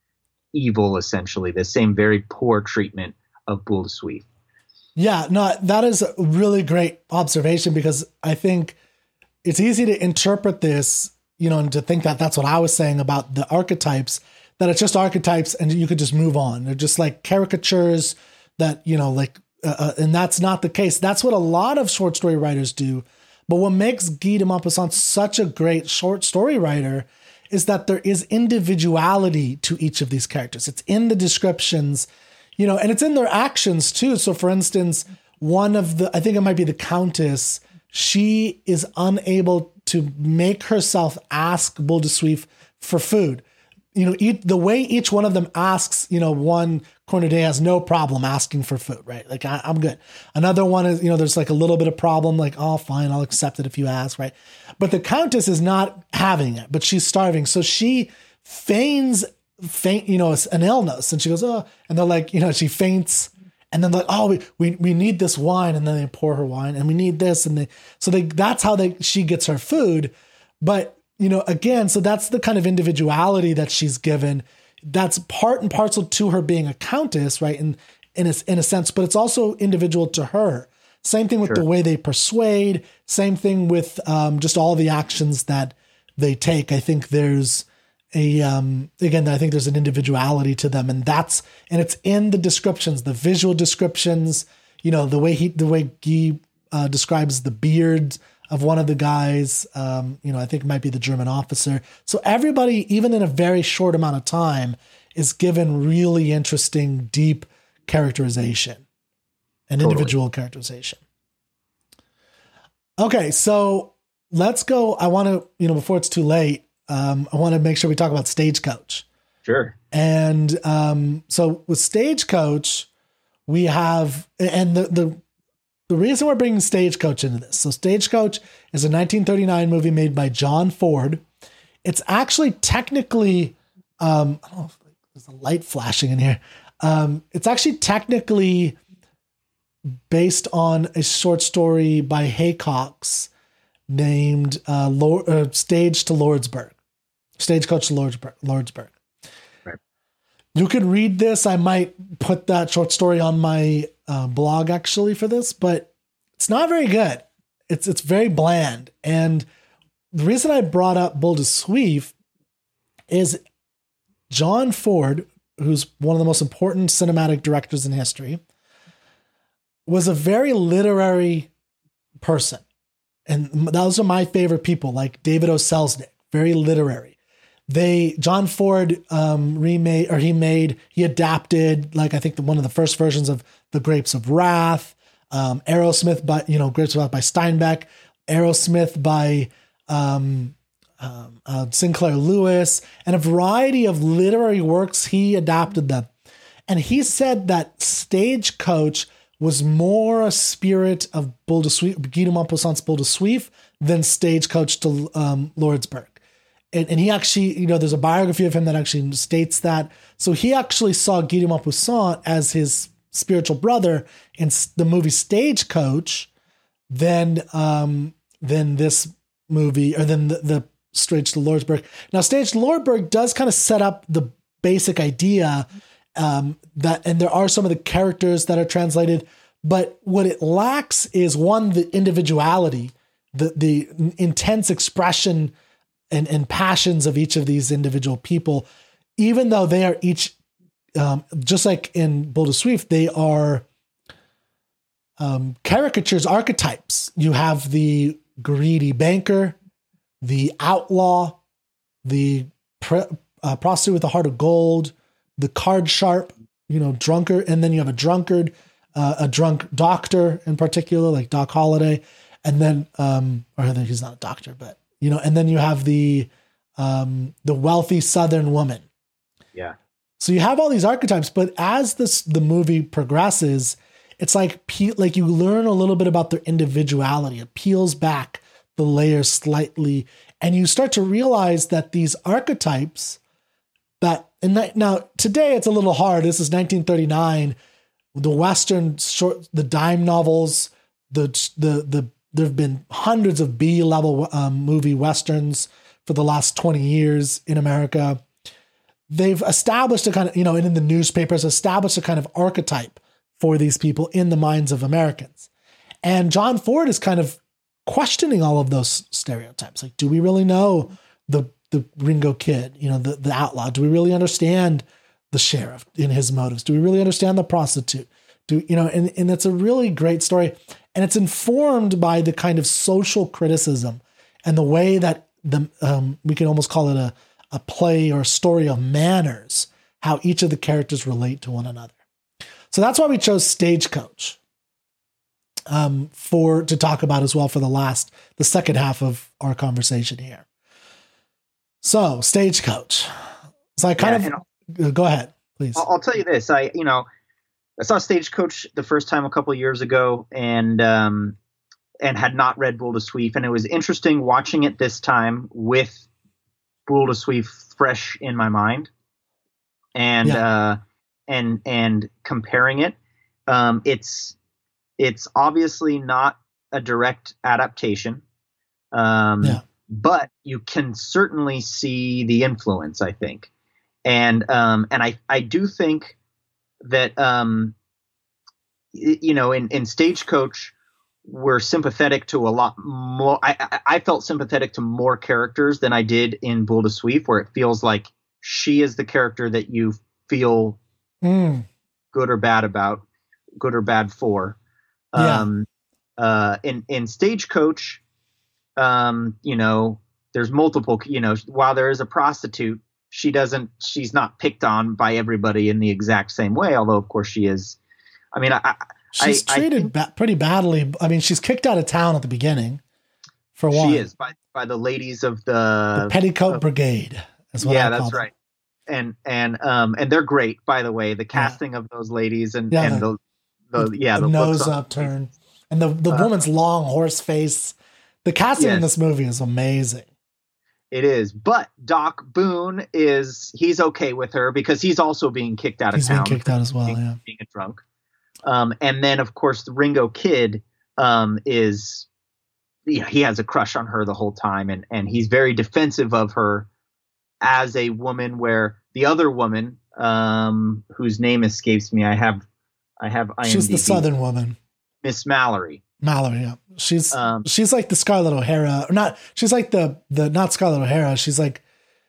evil, essentially, the same very poor treatment of Boule de Suif. Yeah, no, that is a really great observation, because I think it's easy to interpret this, you know, and to think that that's what I was saying about the archetypes, that it's just archetypes and you could just move on. They're just like caricatures that, you know, like, uh, uh, and that's not the case. That's what a lot of short story writers do. But what makes Guy de Maupassant such a great short story writer is that there is individuality to each of these characters. It's in the descriptions, you know, and it's in their actions too. So for instance, one of the, I think it might be the Countess, she is unable to make herself ask Boule de Suif for food. You know, eat, the way each one of them asks, you know, one Cornudet has no problem asking for food, right? Like, I, I'm good. Another one is, you know, there's like a little bit of problem, like, oh, fine, I'll accept it if you ask, right? But the Countess is not having it, but she's starving. So she feigns, faint, you know, an illness, and she goes, oh, and they're like, you know, she faints. And then they're like, oh, we, we we need this wine, and then they pour her wine, and we need this, and they so they that's how they she gets her food. But you know, again, so that's the kind of individuality that she's given. That's part and parcel to her being a countess, right? In in a, in a sense, but it's also individual to her. Same thing with sure. the way they persuade. Same thing with um, just all the actions that they take. I think there's a um again I think there's an individuality to them, and that's and it's in the descriptions, the visual descriptions, you know, the way he the way Guy uh, describes the beard of one of the guys, um you know, I think it might be the German officer. So everybody, even in a very short amount of time, is given really interesting, deep characterization and totally. individual characterization. Okay, so let's go. I want to, you know, before it's too late, Um, I want to make sure we talk about Stagecoach. Sure. And um, so with Stagecoach, we have, and the, the, the reason we're bringing Stagecoach into this. So Stagecoach is a nineteen thirty-nine movie made by John Ford. It's actually technically, um, I don't know if there's a light flashing in here. Um, it's actually technically based on a short story by Haycox named uh, Lord, uh, Stage to Lordsburg. Stagecoach to Lordsburg. Lordsburg. Right. You could read this. I might put that short story on my uh, blog actually for this, but it's not very good. It's it's very bland. And the reason I brought up Boule de Suif is John Ford, who's one of the most important cinematic directors in history, was a very literary person. And those are my favorite people, like David O. Selznick, very literary. They, John Ford um, remade, or he made, he adapted, like I think the, one of the first versions of The Grapes of Wrath, um, Aerosmith by, you know, Grapes of Wrath by Steinbeck, Aerosmith by um, um, uh, Sinclair Lewis, and a variety of literary works, he adapted them. And he said that Stagecoach was more a spirit of Boule de Suif, Guy de Maupassant's Boule de Suif, than Stagecoach to um, Lordsburg. And, and he actually, you know, there's a biography of him that actually states that. So he actually saw Guy de Maupassant as his spiritual brother in the movie Stagecoach, than um, than this movie, or than the, the Stage to Lordsburg. Now, Stage to Lordsburg does kind of set up the basic idea um, that, and there are some of the characters that are translated, but what it lacks is, one, the individuality, the the intense expression and, and passions of each of these individual people, even though they are each, um, just like in Boule de Suif, they are um, caricatures, archetypes. You have the greedy banker, the outlaw, the pre, uh, prostitute with a heart of gold, the card sharp, you know, drunkard, and then you have a drunkard, uh, a drunk doctor in particular, like Doc Holliday, and then, um, or he's not a doctor, but you know, and then you have the um, the wealthy Southern woman. Yeah. So you have all these archetypes, but as this the movie progresses, it's like pe- like you learn a little bit about their individuality. It peels back the layers slightly, and you start to realize that these archetypes that, and that, now today it's a little hard. This is nineteen thirty-nine. The Western short, the dime novels, the the the there have been hundreds of B-level um, movie Westerns for the last twenty years in America. They've established a kind of, you know, and in the newspapers, established a kind of archetype for these people in the minds of Americans. And John Ford is kind of questioning all of those stereotypes. Like, do we really know the the Ringo Kid, you know, the, the outlaw? Do we really understand the sheriff in his motives? Do we really understand the prostitute? Do, you know, and, and it's a really great story. And it's informed by the kind of social criticism and the way that the um, we can almost call it a, a play or a story of manners, how each of the characters relate to one another. So that's why we chose Stagecoach um, for to talk about as well for the last, the second half of our conversation here. So Stagecoach. So I kind yeah, of, and, go ahead, please. I'll, I'll tell you this. I, you know, I saw Stagecoach the first time a couple of years ago, and um, and had not read Boule de Suif, and it was interesting watching it this time with Boule de Suif fresh in my mind, and yeah. uh, and and comparing it. Um, it's it's obviously not a direct adaptation, um, yeah. but you can certainly see the influence, I think, and um, and I I do think that, um, you know, in, in Stagecoach, we're sympathetic to a lot more. I, I felt sympathetic to more characters than I did in Boule de Suif, where it feels like she is the character that you feel mm. good or bad about, good or bad for. Yeah. Um, uh, in, in Stagecoach, um, you know, there's multiple, you know, while there is a prostitute, she doesn't, she's not picked on by everybody in the exact same way. Although of course she is. I mean, I, she's I, treated I think, ba- pretty badly. I mean, she's kicked out of town at the beginning for one. She is by, by the ladies of the, the Petticoat of, Brigade. Is what yeah, I that's them. right. And, and, um, and they're great, by the way, the casting yeah. of those ladies and, yeah, and the, the yeah, the nose upturn, and the the uh, woman's long horse face. The casting yes. in this movie is amazing. It is, but Doc Boone is he's okay with her because he's also being kicked out of he's town. He's being kicked out as well, being, yeah. Being a drunk. Um, and then of course the Ringo Kid um, is, you know, he has a crush on her the whole time, and and he's very defensive of her as a woman. Where the other woman, um, whose name escapes me, I have, I have. I M D B, she's the Southern woman, Miss Mallory. Mallory, yeah. She's um, she's like the Scarlett O'Hara, or not. She's like the the not Scarlett O'Hara. She's like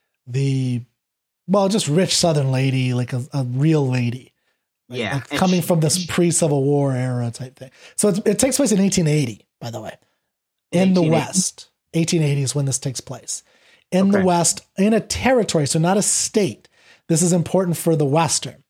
the well, just rich Southern lady, like a, a real lady. Like, yeah, like coming she, from this pre Civil War era type thing. So it, it takes place in eighteen eighty, by the way, in the West. eighteen eighty is when this takes place in okay. the West, in a territory, so not a state. This is important for the Western,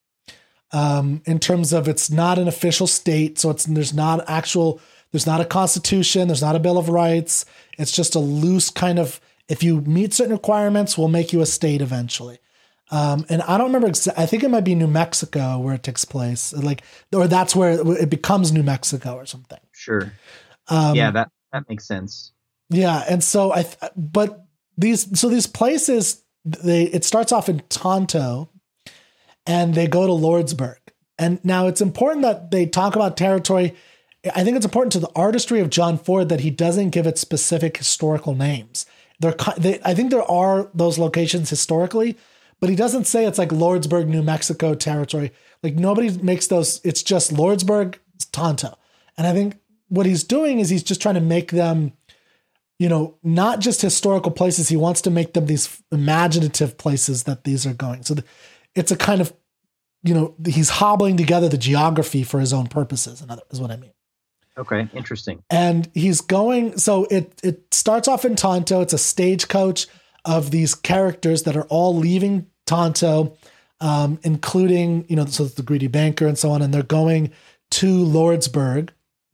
um, in terms of it's not an official state, so it's there's not actual. There's not a constitution. There's not a Bill of Rights. It's just a loose kind of, if you meet certain requirements, we'll make you a state eventually. Um, and I don't remember, exa- I think it might be New Mexico where it takes place. Like, or that's where it, it becomes New Mexico or something. Sure. Um, yeah, that, that makes sense. Yeah. And so I, th- but these, so these places, they, it starts off in Tonto and they go to Lordsburg. And now it's important that they talk about territory. I think it's important to the artistry of John Ford that he doesn't give it specific historical names. There, they, I think there are those locations historically, but he doesn't say it's like Lordsburg, New Mexico territory. Like nobody makes those. It's just Lordsburg, Tonto. And I think what he's doing is he's just trying to make them, you know, not just historical places. He wants to make them these imaginative places that these are going. So the, it's a kind of, you know, he's hobbling together the geography for his own purposes, is what I mean. Okay, interesting. And he's going, so it it starts off in Tonto. It's a stagecoach of these characters that are all leaving Tonto, um, including, you know, so the greedy banker and so on, and they're going to Lordsburg.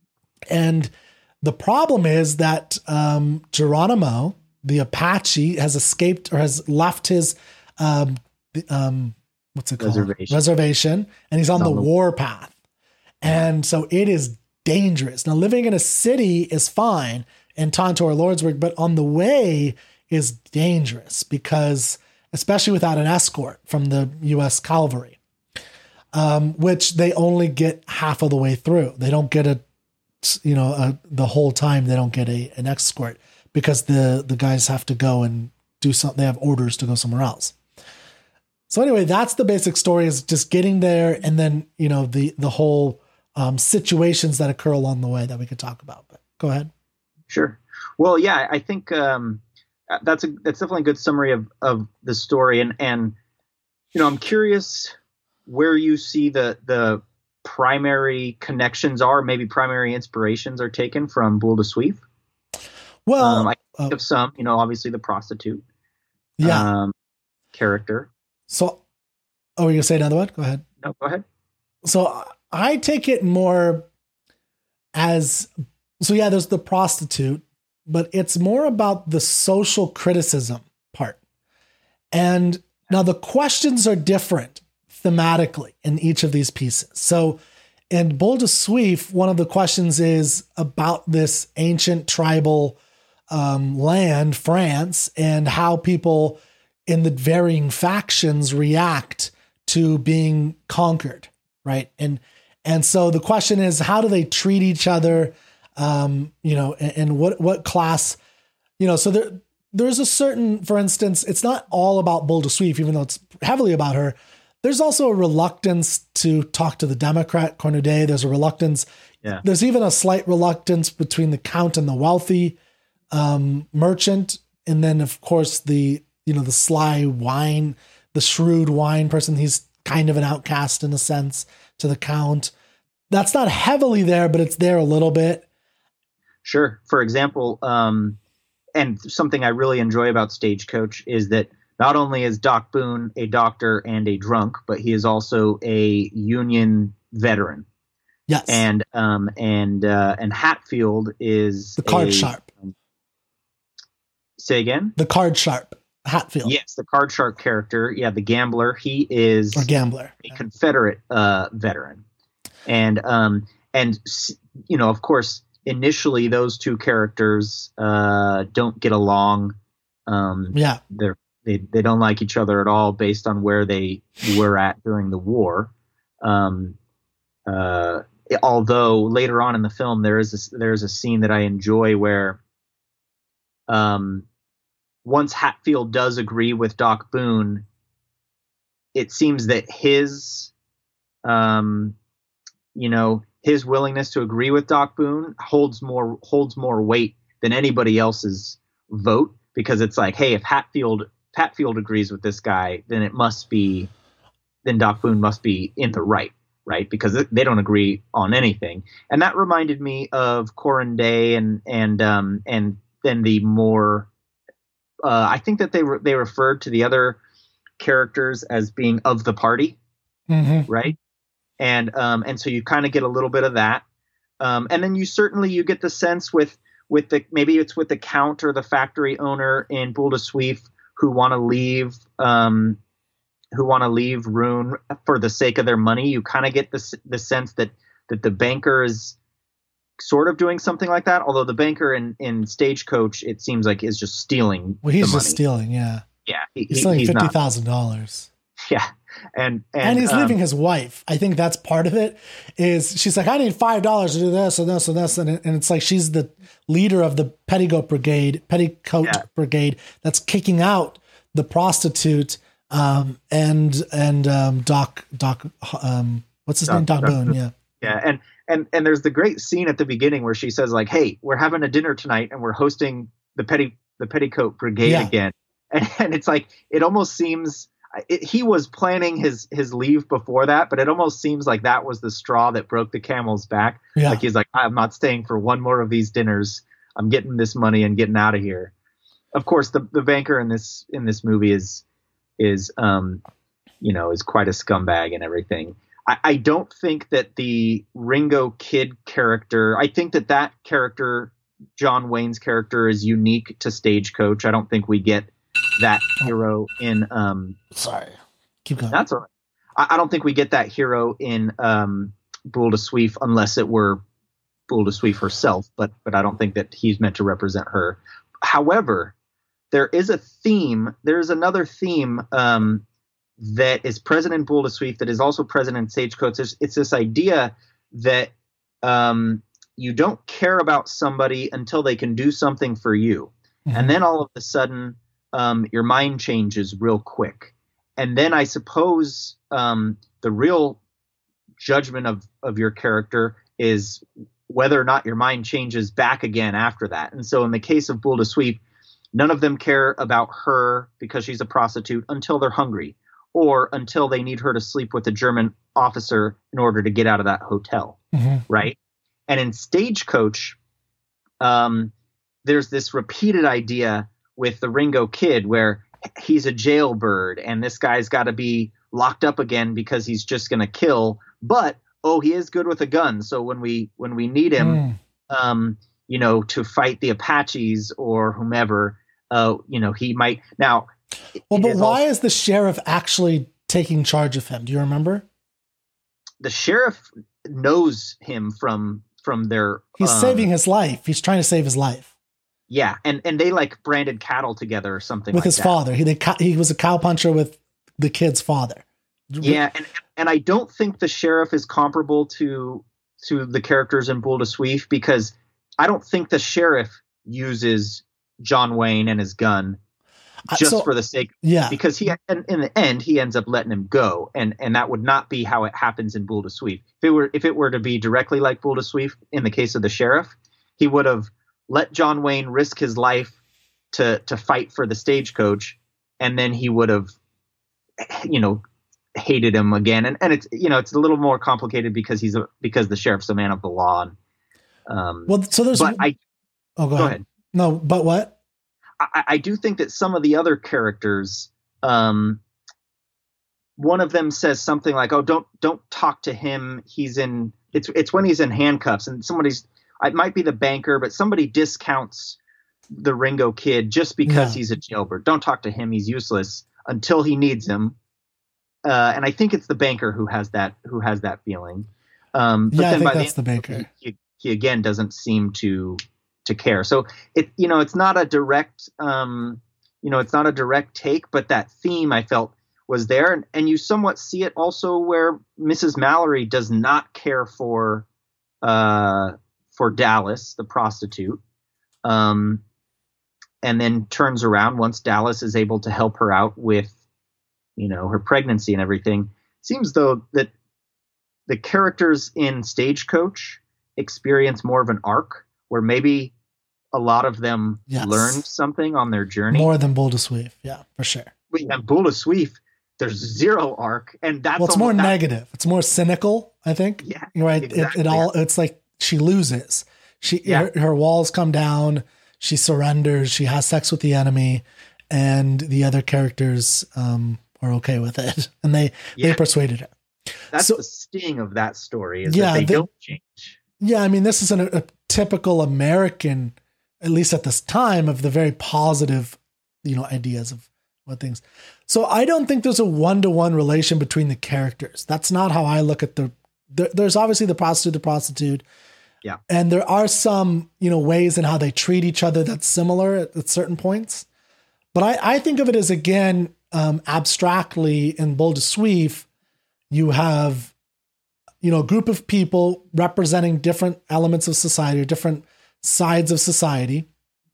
And the problem is that um, Geronimo, the Apache, has escaped or has left his, um, um, what's it called? Reservation. Reservation, and he's on, on the, the war path. And so it is dangerous. Now, living in a city is fine in Tonto or Lordsburg, but on the way is dangerous because, especially without an escort from the U S cavalry, um, which they only get half of the way through. They don't get a, you know, a, the whole time they don't get a an escort because the the guys have to go and do something. They have orders to go somewhere else. So anyway, that's the basic story, is just getting there, and then, you know, the the whole Um, situations that occur along the way that we could talk about. But go ahead. Sure. Well, yeah, I think um, that's a that's definitely a good summary of of the story, and and you know, I'm curious where you see the the primary connections are, maybe primary inspirations are taken from Boule de Suif. Well, um, I think uh, of some, you know, obviously the prostitute, yeah, um, character. So, oh, are you gonna say another one? Go ahead. No, go ahead. So I take it more as, so yeah, there's the prostitute, but it's more about the social criticism part. And now the questions are different thematically in each of these pieces. So in Boule de Suif, one of the questions is about this ancient tribal um, land, France, and how people in the varying factions react to being conquered, right? And And so the question is, how do they treat each other? Um, you know, and, and what, what class, you know, so there, there's a certain, for instance, it's not all about Boule de Suif, even though it's heavily about her. There's also a reluctance to talk to the Democrat, Cornudet. There's a reluctance. Yeah. There's even a slight reluctance between the Count and the wealthy um, merchant. And then of course the, you know, the sly wine, the shrewd wine person. He's kind of an outcast in a sense to the Count. That's not heavily there, but it's there a little bit. Sure. For example, um, and something I really enjoy about Stagecoach is that not only is Doc Boone a doctor and a drunk, but he is also a Union veteran. Yes. And um and uh, and Hatfield is the card a, sharp. Um, say again? The card sharp. Hatfield. Yes, the card sharp character. Yeah, the gambler. He is or gambler. a yeah. Confederate uh, veteran. and um, and you know, of course, initially those two characters uh, don't get along. Um, yeah, they're they they don't like each other at all based on where they were at during the war. Um, uh, although later on in the film there is a, there is a scene that I enjoy where, um, once Hatfield does agree with Doc Boone, it seems that his, um, you know, his willingness to agree with Doc Boone holds more holds more weight than anybody else's vote, because it's like, hey, if Hatfield Hatfield agrees with this guy, then it must be, then Doc Boone must be in the right, right? Because they don't agree on anything. And that reminded me of Corin Day and and um, and then the more, uh, I think that they re- they referred to the other characters as being of the party, mm-hmm. right? And um, and so you kind of get a little bit of that, um, and then you certainly you get the sense with with the maybe it's with the Count or the factory owner in Boule de Suif who want to leave, um, who want to leave Rouen for the sake of their money. You kind of get the the sense that that the banker is sort of doing something like that. Although the banker in, in Stagecoach, it seems like, is just stealing. Well, he's the just money. stealing. Yeah. Yeah. He, he's stealing he's fifty thousand dollars. Yeah. And, and, and he's um, leaving his wife. I think that's part of it. Is she's like, I need five dollars to do this and this and this, and, and it's like she's the leader of the petticoat brigade, petticoat yeah. brigade that's kicking out the prostitute. Um, and and um, Doc Doc um, what's his Doc, name? Doc, Doc Boone. Yeah. Yeah. And and and there's the great scene at the beginning where she says, like, hey, we're having a dinner tonight and we're hosting the petty the petticoat brigade Yeah. again. And, and it's like, it almost seems. It, he was planning his his leave before that, but it almost seems like that was the straw that broke the camel's back. Yeah. Like, he's like, I'm not staying for one more of these dinners. I'm getting this money and getting out of here. Of course, the, the banker in this in this movie is is um you know is quite a scumbag and everything. I, I don't think that the Ringo Kid character. I think that that character, John Wayne's character, is unique to Stagecoach. I don't think we get that hero in um sorry keep going that's all right. I, I don't think we get that hero in um Boule de Suif unless it were Boule de Suif herself, but but I don't think that he's meant to represent her. However, there is a theme there's another theme um that is present in Boule de Suif that is also present in Stagecoach. It's, it's this idea that um you don't care about somebody until they can do something for you. Mm-hmm. And then all of a sudden Um, your mind changes real quick. And then I suppose um, the real judgment of, of your character is whether or not your mind changes back again after that. And so in the case of Boule de Suif, none of them care about her because she's a prostitute until they're hungry, or until they need her to sleep with a German officer in order to get out of that hotel. Mm-hmm. Right. And in Stagecoach, um, there's this repeated idea with the Ringo Kid where he's a jailbird and this guy's got to be locked up again because he's just going to kill. But, oh, he is good with a gun. So when we when we need him, mm. um, you know, to fight the Apaches or whomever, uh, you know, he might. Now, well, but why also, is the sheriff actually taking charge of him? Do you remember? The sheriff knows him from from their. He's um, saving his life. He's trying to save his life. Yeah, and, and they like branded cattle together or something with like his that. father. He they, he was a cowpuncher with the kid's father. Yeah, and and I don't think the sheriff is comparable to to the characters in Boule de Suif, because I don't think the sheriff uses John Wayne and his gun just so, for the sake. Yeah, because he in, in the end he ends up letting him go, and and that would not be how it happens in Boule de Suif. If it were if it were to be directly like Boule de Suif in the case of the sheriff, he would have let John Wayne risk his life to to fight for the Stagecoach, and then he would have, you know, hated him again. And and it's you know it's a little more complicated because he's a because the sheriff's a man of the law. And, um, well, so there's. But I. Oh, go, go ahead. ahead. No, but what? I, I do think that some of the other characters, um, one of them says something like, "Oh, don't don't talk to him. He's in." It's it's when he's in handcuffs, and somebody's. It might be the banker, but somebody discounts the Ringo Kid just because yeah. he's a jailbird. Don't talk to him; he's useless until he needs him. Uh, and I think it's the banker who has that who has that feeling. Um, but yeah, then I think by that's the, the, the end, baker. he, he again doesn't seem to to care. So it you know it's not a direct um, you know it's not a direct take, but that theme I felt was there, and, and you somewhat see it also where Missus Mallory does not care for uh, for Dallas, the prostitute, um, and then turns around once Dallas is able to help her out with you know her pregnancy and everything. It seems though that the characters in Stagecoach experience more of an arc where maybe a lot of them Yes. learned something on their journey. More than Boule de Suif. Yeah, for sure. And Boule de Suif, there's zero arc. And that's well, it's almost, more that, negative. It's more cynical, I think. Yeah. Right. Exactly. It, it all, it's like she loses. She, yeah. her, her walls come down. She surrenders. She has sex with the enemy, and the other characters um, are okay with it. And they, yeah. they persuaded her. That's so, the sting of that story is yeah, that they the, don't change. Yeah. I mean, this is an, a typical American, at least at this time, of the very positive, you know, ideas of what things. So I don't think there's a one-to-one relation between the characters. That's not how I look at the, the there's obviously the prostitute, the prostitute. Yeah. And there are some, you know, ways in how they treat each other that's similar at, at certain points. But I, I think of it as, again, um, abstractly in Boule de Suif, you have, you know, a group of people representing different elements of society or different sides of society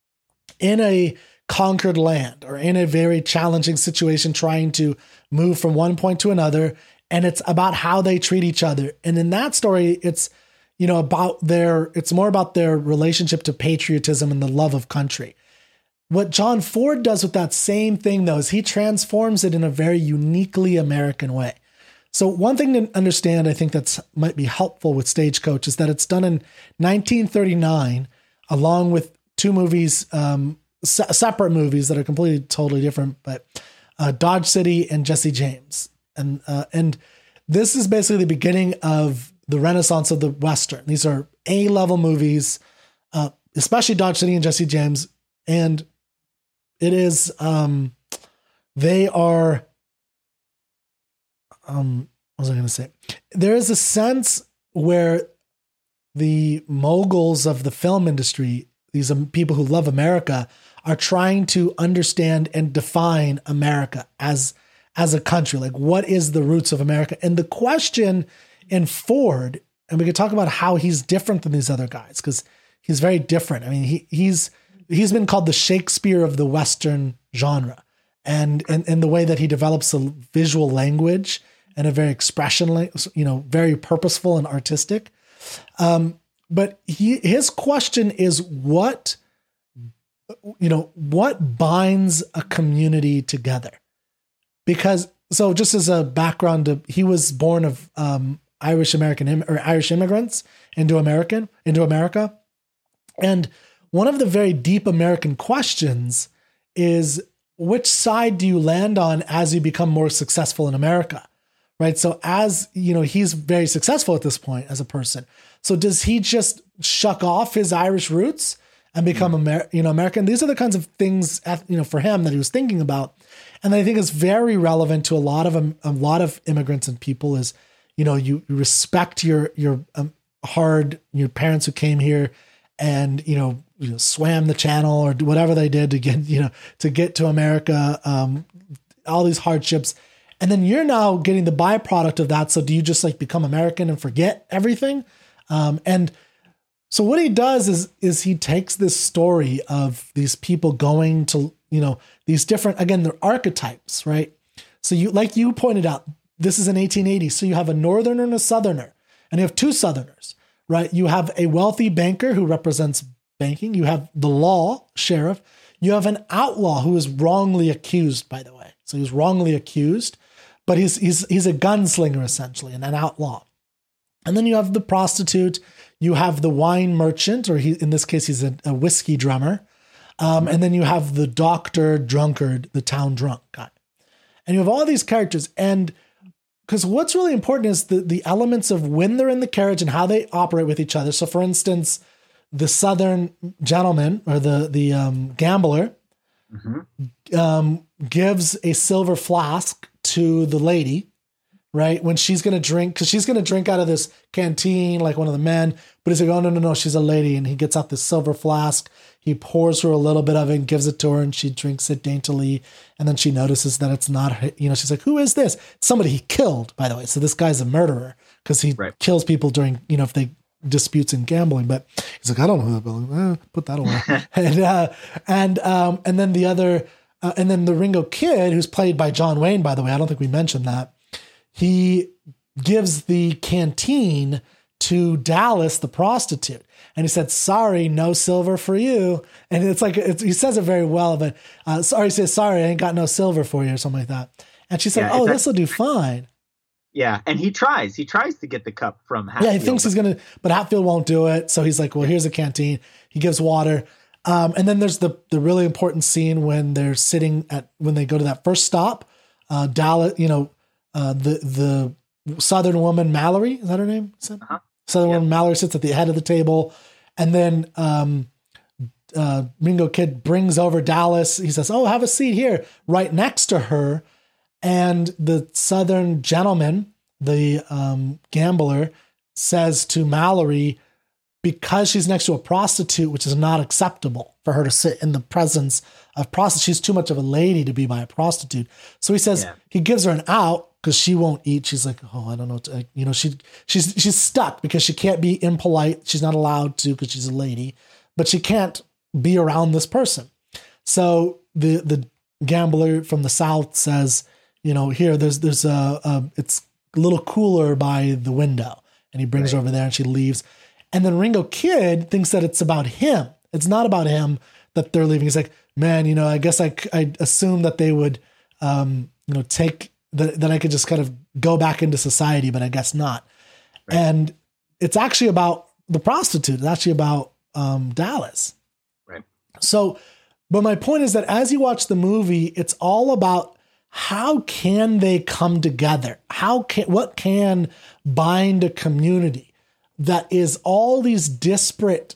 in a conquered land or in a very challenging situation, trying to move from one point to another. And it's about how they treat each other. And in that story, it's, you know, about their, it's more about their relationship to patriotism and the love of country. What John Ford does with that same thing, though, is he transforms it in a very uniquely American way. So one thing to understand, I think that's might be helpful with Stagecoach, is that it's done in nineteen thirty-nine, along with two movies, um, se- separate movies that are completely, totally different, but uh, Dodge City and Jesse James. And uh, and this is basically the beginning of the renaissance of the Western. These are A-level movies, uh, especially Dodge City and Jesse James. And it is, um, they are, um, what was I going to say? There is a sense where the moguls of the film industry, these um, people who love America, are trying to understand and define America as, as a country. Like, what is the roots of America? And the question in Ford, and we could talk about how he's different than these other guys, because he's very different. I mean, he he's he's been called the Shakespeare of the Western genre, and and, and the way that he develops a visual language and a very expression, you know, very purposeful and artistic. Um, but he his question is what, you know, what binds a community together? Because, so just as a background, he was born of um, Irish American or Irish immigrants into American into America, and one of the very deep American questions is, which side do you land on as you become more successful in America, right? So as you know, he's very successful at this point as a person. So does he just shuck off his Irish roots and become Amer- you know American? These are the kinds of things, you know, for him that he was thinking about. And I think it's very relevant to a lot of um, a lot of immigrants and people is, you know, you respect your your um, hard your parents who came here and you know, you know swam the channel or whatever they did to get you know to get to America, um, all these hardships, and then you're now getting the byproduct of that. So do you just like become American and forget everything? Um, and so what he does is is he takes this story of these people going to, you know, these different, again, they're archetypes, right? So you, like you pointed out, this is in eighteen eighty. So you have a Northerner and a Southerner, and you have two Southerners, right? You have a wealthy banker who represents banking. You have the law sheriff. You have an outlaw who is wrongly accused, by the way. So he's wrongly accused, but he's, he's, he's a gunslinger essentially and an outlaw. And then you have the prostitute. You have the wine merchant, or he, in this case, he's a, a whiskey drummer. Um, and then you have the doctor drunkard, the town drunk guy. And you have all these characters. And because what's really important is the, the elements of when they're in the carriage and how they operate with each other. So for instance, the Southern gentleman or the, the um, gambler mm-hmm. um, gives a silver flask to the lady right? When she's going to drink, because she's going to drink out of this canteen like one of the men, but he's like, oh, no, no, no, she's a lady. And he gets out this silver flask. He pours her a little bit of it and gives it to her, and she drinks it daintily. And then she notices that it's not, you know, she's like, who is this? It's somebody he killed, by the way. So this guy's a murderer because he right. kills people during, you know, if they disputes in gambling. But he's like, I don't know who that building. Eh, put that away. and uh, and um, and then the other, uh, and then the Ringo Kid, who's played by John Wayne, by the way. I don't think we mentioned that. He gives the canteen to Dallas, the prostitute. And he said, sorry, no silver for you. And it's like, it's, he says it very well, but uh, sorry, he says, sorry, I ain't got no silver for you or something like that. And she said, yeah, oh, this will do fine. Yeah. And he tries, he tries to get the cup from Hatfield. Yeah, he thinks he's going to, but Hatfield won't do it. So he's like, well, here's a canteen. He gives water. Um, and then there's the, the really important scene when they're sitting at, when they go to that first stop, uh, Dallas, you know, uh, the, the Southern woman, Mallory, is that her name? Uh-huh. Southern yeah. woman, Mallory sits at the head of the table. And then, um, uh, Ringo Kid brings over Dallas. He says, oh, have a seat here right next to her. And the Southern gentleman, the, um, gambler says to Mallory, because she's next to a prostitute, which is not acceptable for her to sit in the presence of prostitutes. She's too much of a lady to be by a prostitute. So he says, yeah. he gives her an out because she won't eat. She's like, oh, I don't know. To, you know, she, she's, she's stuck because she can't be impolite. She's not allowed to because she's a lady, but she can't be around this person. So the, the gambler from the South says, you know, here, there's, there's a, a it's a little cooler by the window. And he brings right. her over there and she leaves. And then Ringo Kid thinks that it's about him. It's not about him that they're leaving. He's like, man, you know, I guess I, I assumed that they would, um, you know, take that, that I could just kind of go back into society, but I guess not. Right. And it's actually about the prostitute. It's actually about um, Dallas. Right. So, but my point is that as you watch the movie, it's all about how can they come together? How can, what can bind a community that is all these disparate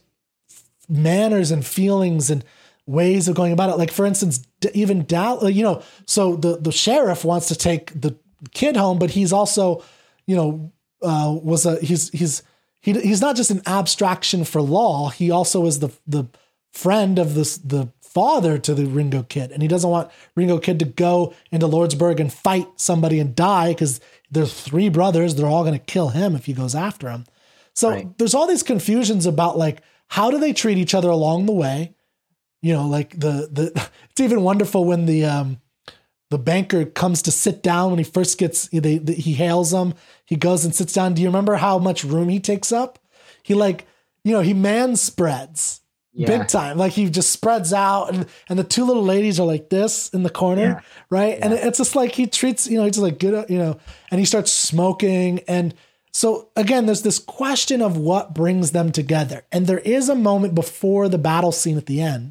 manners and feelings and ways of going about it? Like, for instance, even Dallas, you know, so the, the sheriff wants to take the kid home, but he's also, you know, uh, was a, he's, he's, he, he's not just an abstraction for law. He also is the, the friend of this, the father to the Ringo Kid. And he doesn't want Ringo Kid to go into Lordsburg and fight somebody and die because there's three brothers. They're all going to kill him if he goes after him. So right. there's all these confusions about like, how do they treat each other along the way? You know, like the, the, it's even wonderful when the, um, the banker comes to sit down when he first gets, they, the, he hails them. He goes and sits down. Do you remember how much room he takes up? He like, you know, he man spreads yeah. big time. Like he just spreads out and, and the two little ladies are like this in the corner. Yeah. Right. Yeah. And it's just like, he treats, you know, he's just like, good, you know, and he starts smoking. And so again, there's this question of what brings them together. And there is a moment before the battle scene at the end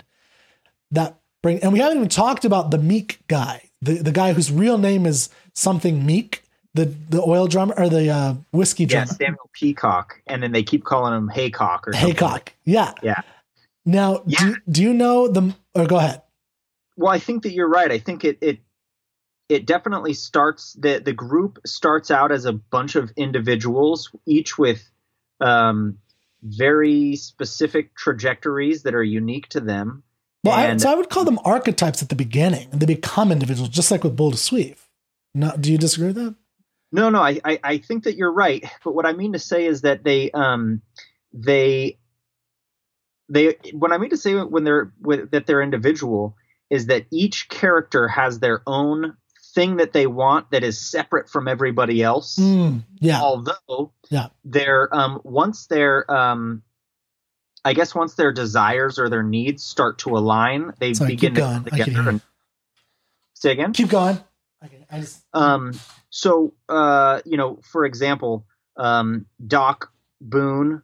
that bring, and we haven't even talked about the Meek guy, the, the guy whose real name is something Meek, the, the oil drummer or the uh, whiskey drummer. Yeah, Samuel Peacock. And then they keep calling him Haycock or something. Haycock. Yeah. Yeah. Now, yeah. Do, do you know the, or go ahead. Well, I think that you're right. I think it, it, It definitely starts, the, the group starts out as a bunch of individuals, each with um, very specific trajectories that are unique to them. Well, and, I, so I would call them archetypes at the beginning, and they become individuals, just like with Bold to Sweep. No, do you disagree with that? No, no, I, I, I think that you're right. But what I mean to say is that they, um, they, they, what I mean to say when they're with, that they're individual is that each character has their own thing that they want that is separate from everybody else. Mm, yeah. Although yeah. they're, um, once they're, um, I guess once their desires or their needs start to align, they Sorry, begin to come together. And, say again? Keep going. Okay, I just... Um, so, uh, you know, for example, um, Doc Boone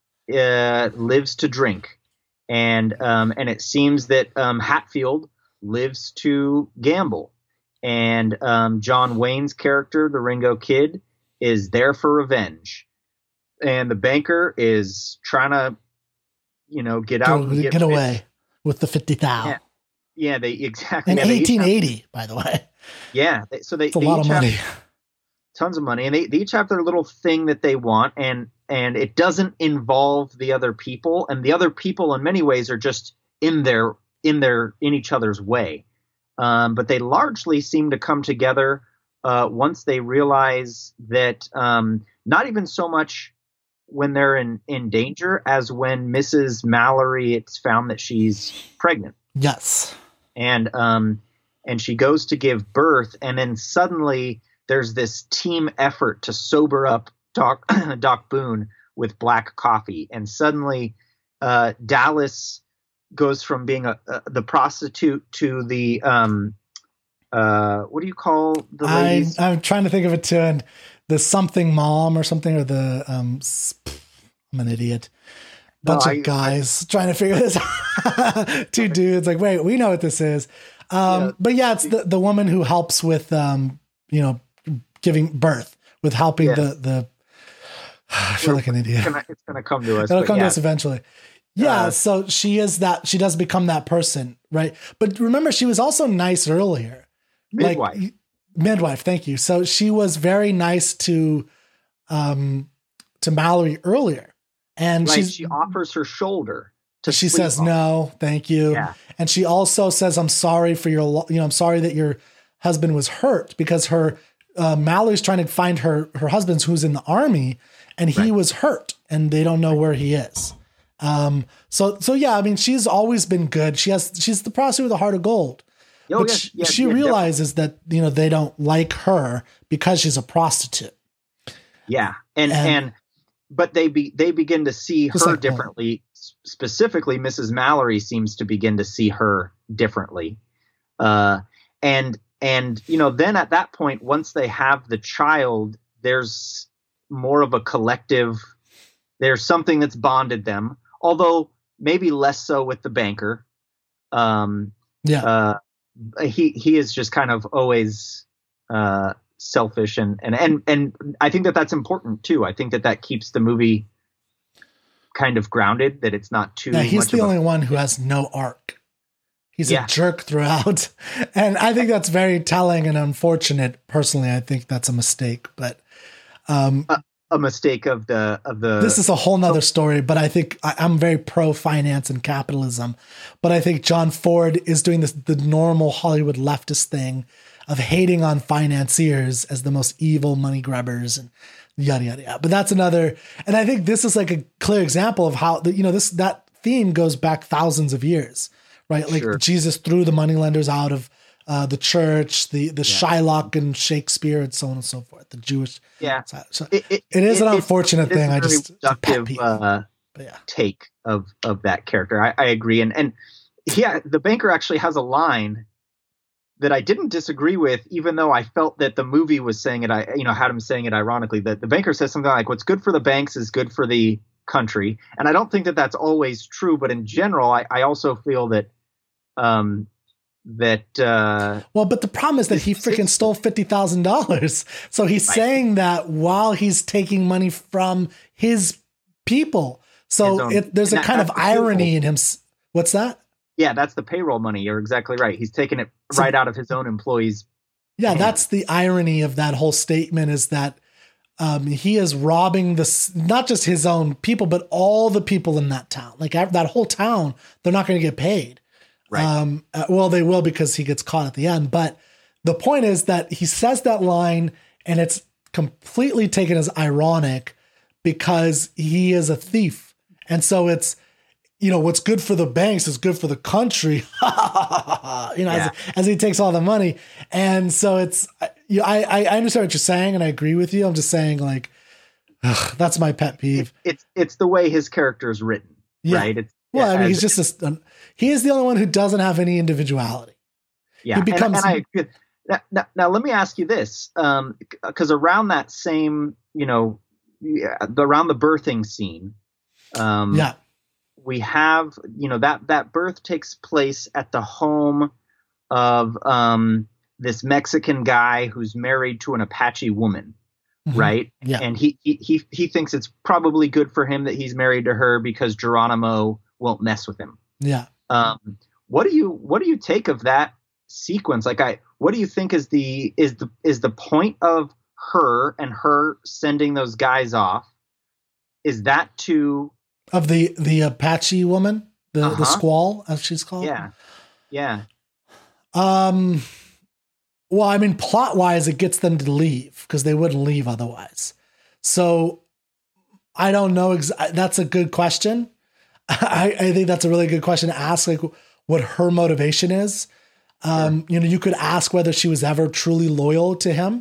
uh, lives to drink. And, um, and it seems that um, Hatfield lives to gamble. And um, John Wayne's character, the Ringo Kid, is there for revenge. And the banker is trying to, you know, get out. Get, and get, get away with the fifty thousand. Yeah. yeah, they exactly. In yeah, eighteen eighty, have, by the way. Yeah. They, so they, it's a they lot of money. Have, tons of money, and they, they each have their little thing that they want, and and it doesn't involve the other people, and the other people in many ways are just in their in their in each other's way. Um, but they largely seem to come together uh, once they realize that um, not even so much when they're in, in danger as when Missus Mallory, it's found that she's pregnant. Yes. And um, and she goes to give birth, and then suddenly there's this team effort to sober up Doc Doc Boone with black coffee, and suddenly uh, Dallas goes from being a, a the prostitute to the um uh what do you call the ladies? I, I'm trying to think of it too, and the something mom or something, or the um I'm an idiot. Bunch no, of I, guys I, trying to figure this out. Two dudes like, wait, we know what this is. Um yeah. But yeah, it's the, the woman who helps with um you know giving birth, with helping yes. the the I feel We're, like an idiot. It's gonna, it's gonna come to us. It'll come yeah. to us eventually. Yeah, uh, so she is that, she does become that person, right? But remember, she was also nice earlier. Midwife. Like, midwife, thank you. So she was very nice to um to Mallory earlier. And like she's, she offers her shoulder to she says, on. no, thank you. Yeah. And she also says, I'm sorry for your, you know, I'm sorry that your husband was hurt, because her, uh, Mallory's trying to find her, her husband who's in the army, and he right. was hurt, and they don't know where he is. Um, so, so yeah, I mean, she's always been good. She has, she's the prostitute with a heart of gold, oh, but yeah, she, yeah, she yeah, realizes definitely. that, you know, they don't like her because she's a prostitute. Yeah. And, and, and but they be, they begin to see her like differently. One. Specifically, Missus Mallory seems to begin to see her differently. Uh, and, and, you know, then at that point, once they have the child, there's more of a collective, there's something that's bonded them. Although maybe less so with the banker. Um, yeah. Uh, he, he is just kind of always, uh, selfish. And, and, and, and I think that that's important too. I think that that keeps the movie kind of grounded, that it's not too, yeah, he's much the of only a, one who has no arc. He's yeah. a jerk throughout. And I think that's very telling and unfortunate. Personally, I think that's a mistake, but, um, uh, a mistake of the of the this is a whole nother story, but I think I, I'm very pro finance and capitalism, but I think John Ford is doing this the normal Hollywood leftist thing of hating on financiers as the most evil money grabbers and yada yada yada. But that's another, and I think this is like a clear example of how the, you know, this that theme goes back thousands of years, right? Like sure. Jesus threw the moneylenders out of Uh, the church, the the yeah. Shylock and Shakespeare, and so on and so forth. The Jewish, yeah. So, so it, it, it is it, an unfortunate it, thing. I I just productive uh, yeah. take of of that character. I, I agree, and and yeah, the banker actually has a line that I didn't disagree with, even though I felt that the movie was saying it. I you know had him saying it ironically. That the banker says something like, "What's good for the banks is good for the country," and I don't think that that's always true. But in general, I, I also feel that. Um, that uh well but the problem is that he freaking stole fifty thousand dollars, so he's right. saying that while he's taking money from his people, so own, it, there's a that, kind of irony in him. What's that? Yeah, that's the payroll money. You're exactly right. He's taking it so, right out of his own employees. Yeah, hands. That's the irony of that whole statement, is that um he is robbing this, not just his own people, but all the people in that town. Like that whole town, they're not going to get paid. Right. Um, uh, well, they will, because he gets caught at the end. But the point is that he says that line, and it's completely taken as ironic because he is a thief. And so it's, you know, what's good for the banks is good for the country, you know, yeah. as, as he takes all the money. And so it's, you know, I, I understand what you're saying, and I agree with you. I'm just saying, like, ugh, that's my pet peeve. It, it's, it's the way his character is written, yeah. right? It's, Well, I mean, he's just a, he is the only one who doesn't have any individuality. Yeah. He becomes, and, and I agree. Now, now, now, let me ask you this, um, because around that same, you know, around the birthing scene, um, yeah, we have, you know, that, that birth takes place at the home of um, this Mexican guy who's married to an Apache woman. Mm-hmm. Right. Yeah. And he, he, he thinks it's probably good for him that he's married to her because Geronimo won't mess with him. Yeah. Um, what do you, what do you take of that sequence? Like, I, what do you think is the, is the, is the point of her and her sending those guys off, is that to of the the Apache woman, the uh-huh. the squall as she's called? Yeah, yeah. Um. Well, I mean, plot wise, it gets them to leave because they wouldn't leave otherwise. So I don't know. Ex- that's a good question. I, I think that's a really good question to ask, like what her motivation is. Um, sure. You know, you could ask whether she was ever truly loyal to him.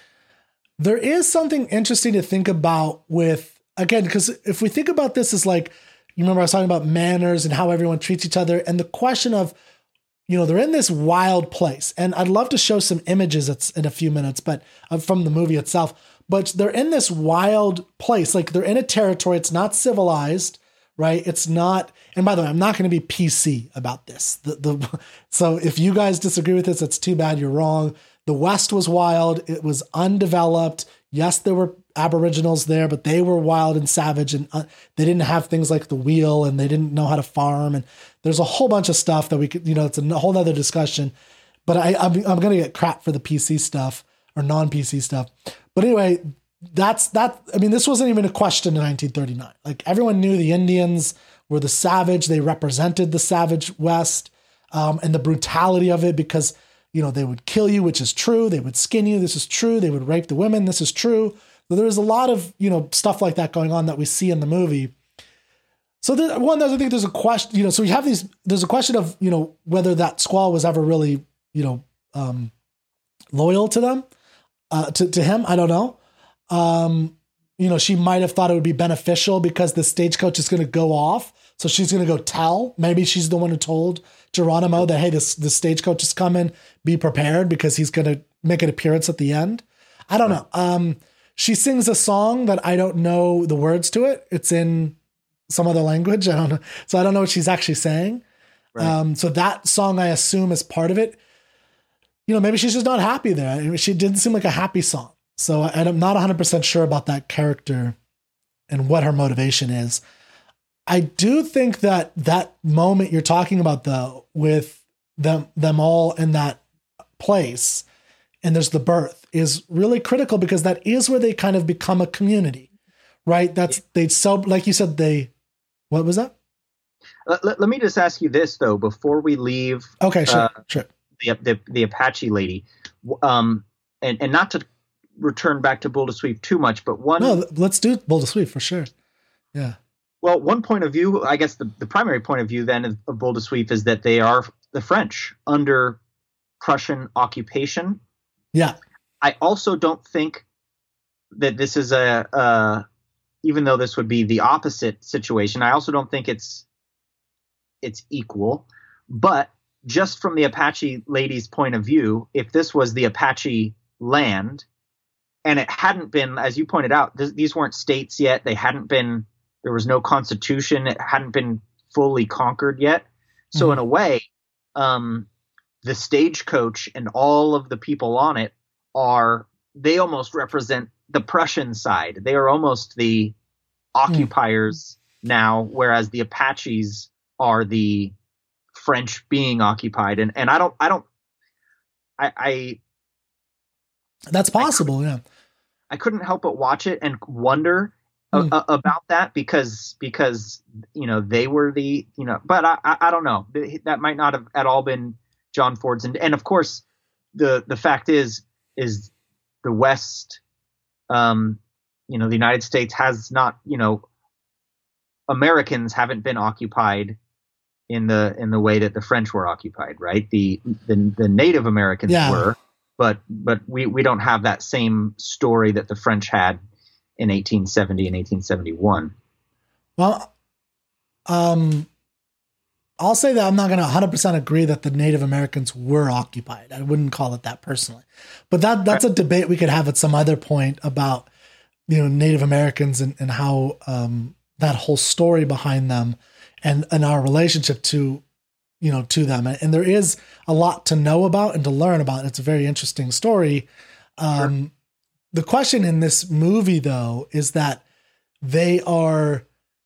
There is something interesting to think about with, again, because if we think about this as like, you remember I was talking about manners and how everyone treats each other, and the question of, you know, they're in this wild place, and I'd love to show some images in a few minutes, but uh, from the movie itself, but they're in this wild place. Like they're in a territory. It's not civilized, right? It's not, and by the way, I'm not going to be P C about this. The, the, so if you guys disagree with this, it's too bad. You're wrong. The West was wild. It was undeveloped. Yes, there were Aboriginals there, but they were wild and savage, and uh, they didn't have things like the wheel, and they didn't know how to farm. And there's a whole bunch of stuff that we could, you know, it's a whole nother discussion, but I, I'm, I'm going to get crap for the P C stuff or non-P C stuff. But anyway, that's that. I mean, this wasn't even a question in nineteen thirty-nine. Like everyone knew the Indians were the savage. They represented the savage West, um, and the brutality of it, because, you know, they would kill you, which is true. They would skin you. This is true. They would rape the women. This is true. So there's a lot of, you know, stuff like that going on that we see in the movie. So there, one, I think there's a question, you know, so we have these, there's a question of, you know, whether that squall was ever really, you know, um, loyal to them, uh, to, to him. I don't know. Um, you know, she might have thought it would be beneficial because the stagecoach is going to go off. So she's going to go tell, maybe she's the one who told Geronimo that, hey, this, this stagecoach is coming, be prepared because he's going to make an appearance at the end. I don't know. Um, she sings a song that I don't know the words to it. It's in some other language. I don't know. So I don't know what she's actually saying. Right. Um, so that song, I assume, is part of it. You know, maybe she's just not happy there. I mean, she didn't seem like a happy song. So and I'm not one hundred percent sure about that character and what her motivation is. I do think that that moment you're talking about, though, with them them all in that place, and there's the birth, is really critical because that is where they kind of become a community, right? That's they so like you said they. What was that? Let, let, let me just ask you this though before we leave. Okay, sure, uh, sure. The, the the Apache lady, um, and and not to return back to Boulder Sweep too much, but one. No, let's do Boulder Sweep for sure. Yeah. Well, one point of view, I guess the, the primary point of view then of, of Boulder Sweep is that they are the French under Prussian occupation. Yeah. I also don't think that this is a, uh, even though this would be the opposite situation, I also don't think it's it's equal. But just from the Apache lady's point of view, if this was the Apache land, and it hadn't been, as you pointed out, th- these weren't states yet. They hadn't been, there was no constitution. It hadn't been fully conquered yet. So mm-hmm. in a way, um, the stagecoach and all of the people on it are, they almost represent the Prussian side. They are almost the occupiers mm. now, whereas the Apaches are the French being occupied. And, and I don't, I don't, I, I that's possible. I yeah. I couldn't help but watch it and wonder mm. a, a, about that because, because, you know, they were the, you know, but I, I, I don't know, that might not have at all been John Ford's. And, and of course the, the fact is, is the West, um, you know, the United States has not, you know, Americans haven't been occupied in the, in the way that the French were occupied, right? The, the, the Native Americans yeah. were, but, but we, we don't have that same story that the French had in eighteen seventy and eighteen seventy-one. Well, um, I'll say that I'm not going to one hundred percent agree that the Native Americans were occupied. I wouldn't call it that personally, but that that's a debate we could have at some other point about, you know, Native Americans and, and how, um, that whole story behind them and, and our relationship to, you know, to them. And there is a lot to know about and to learn about. It's a very interesting story. Um, sure. The question in this movie though, is that they are,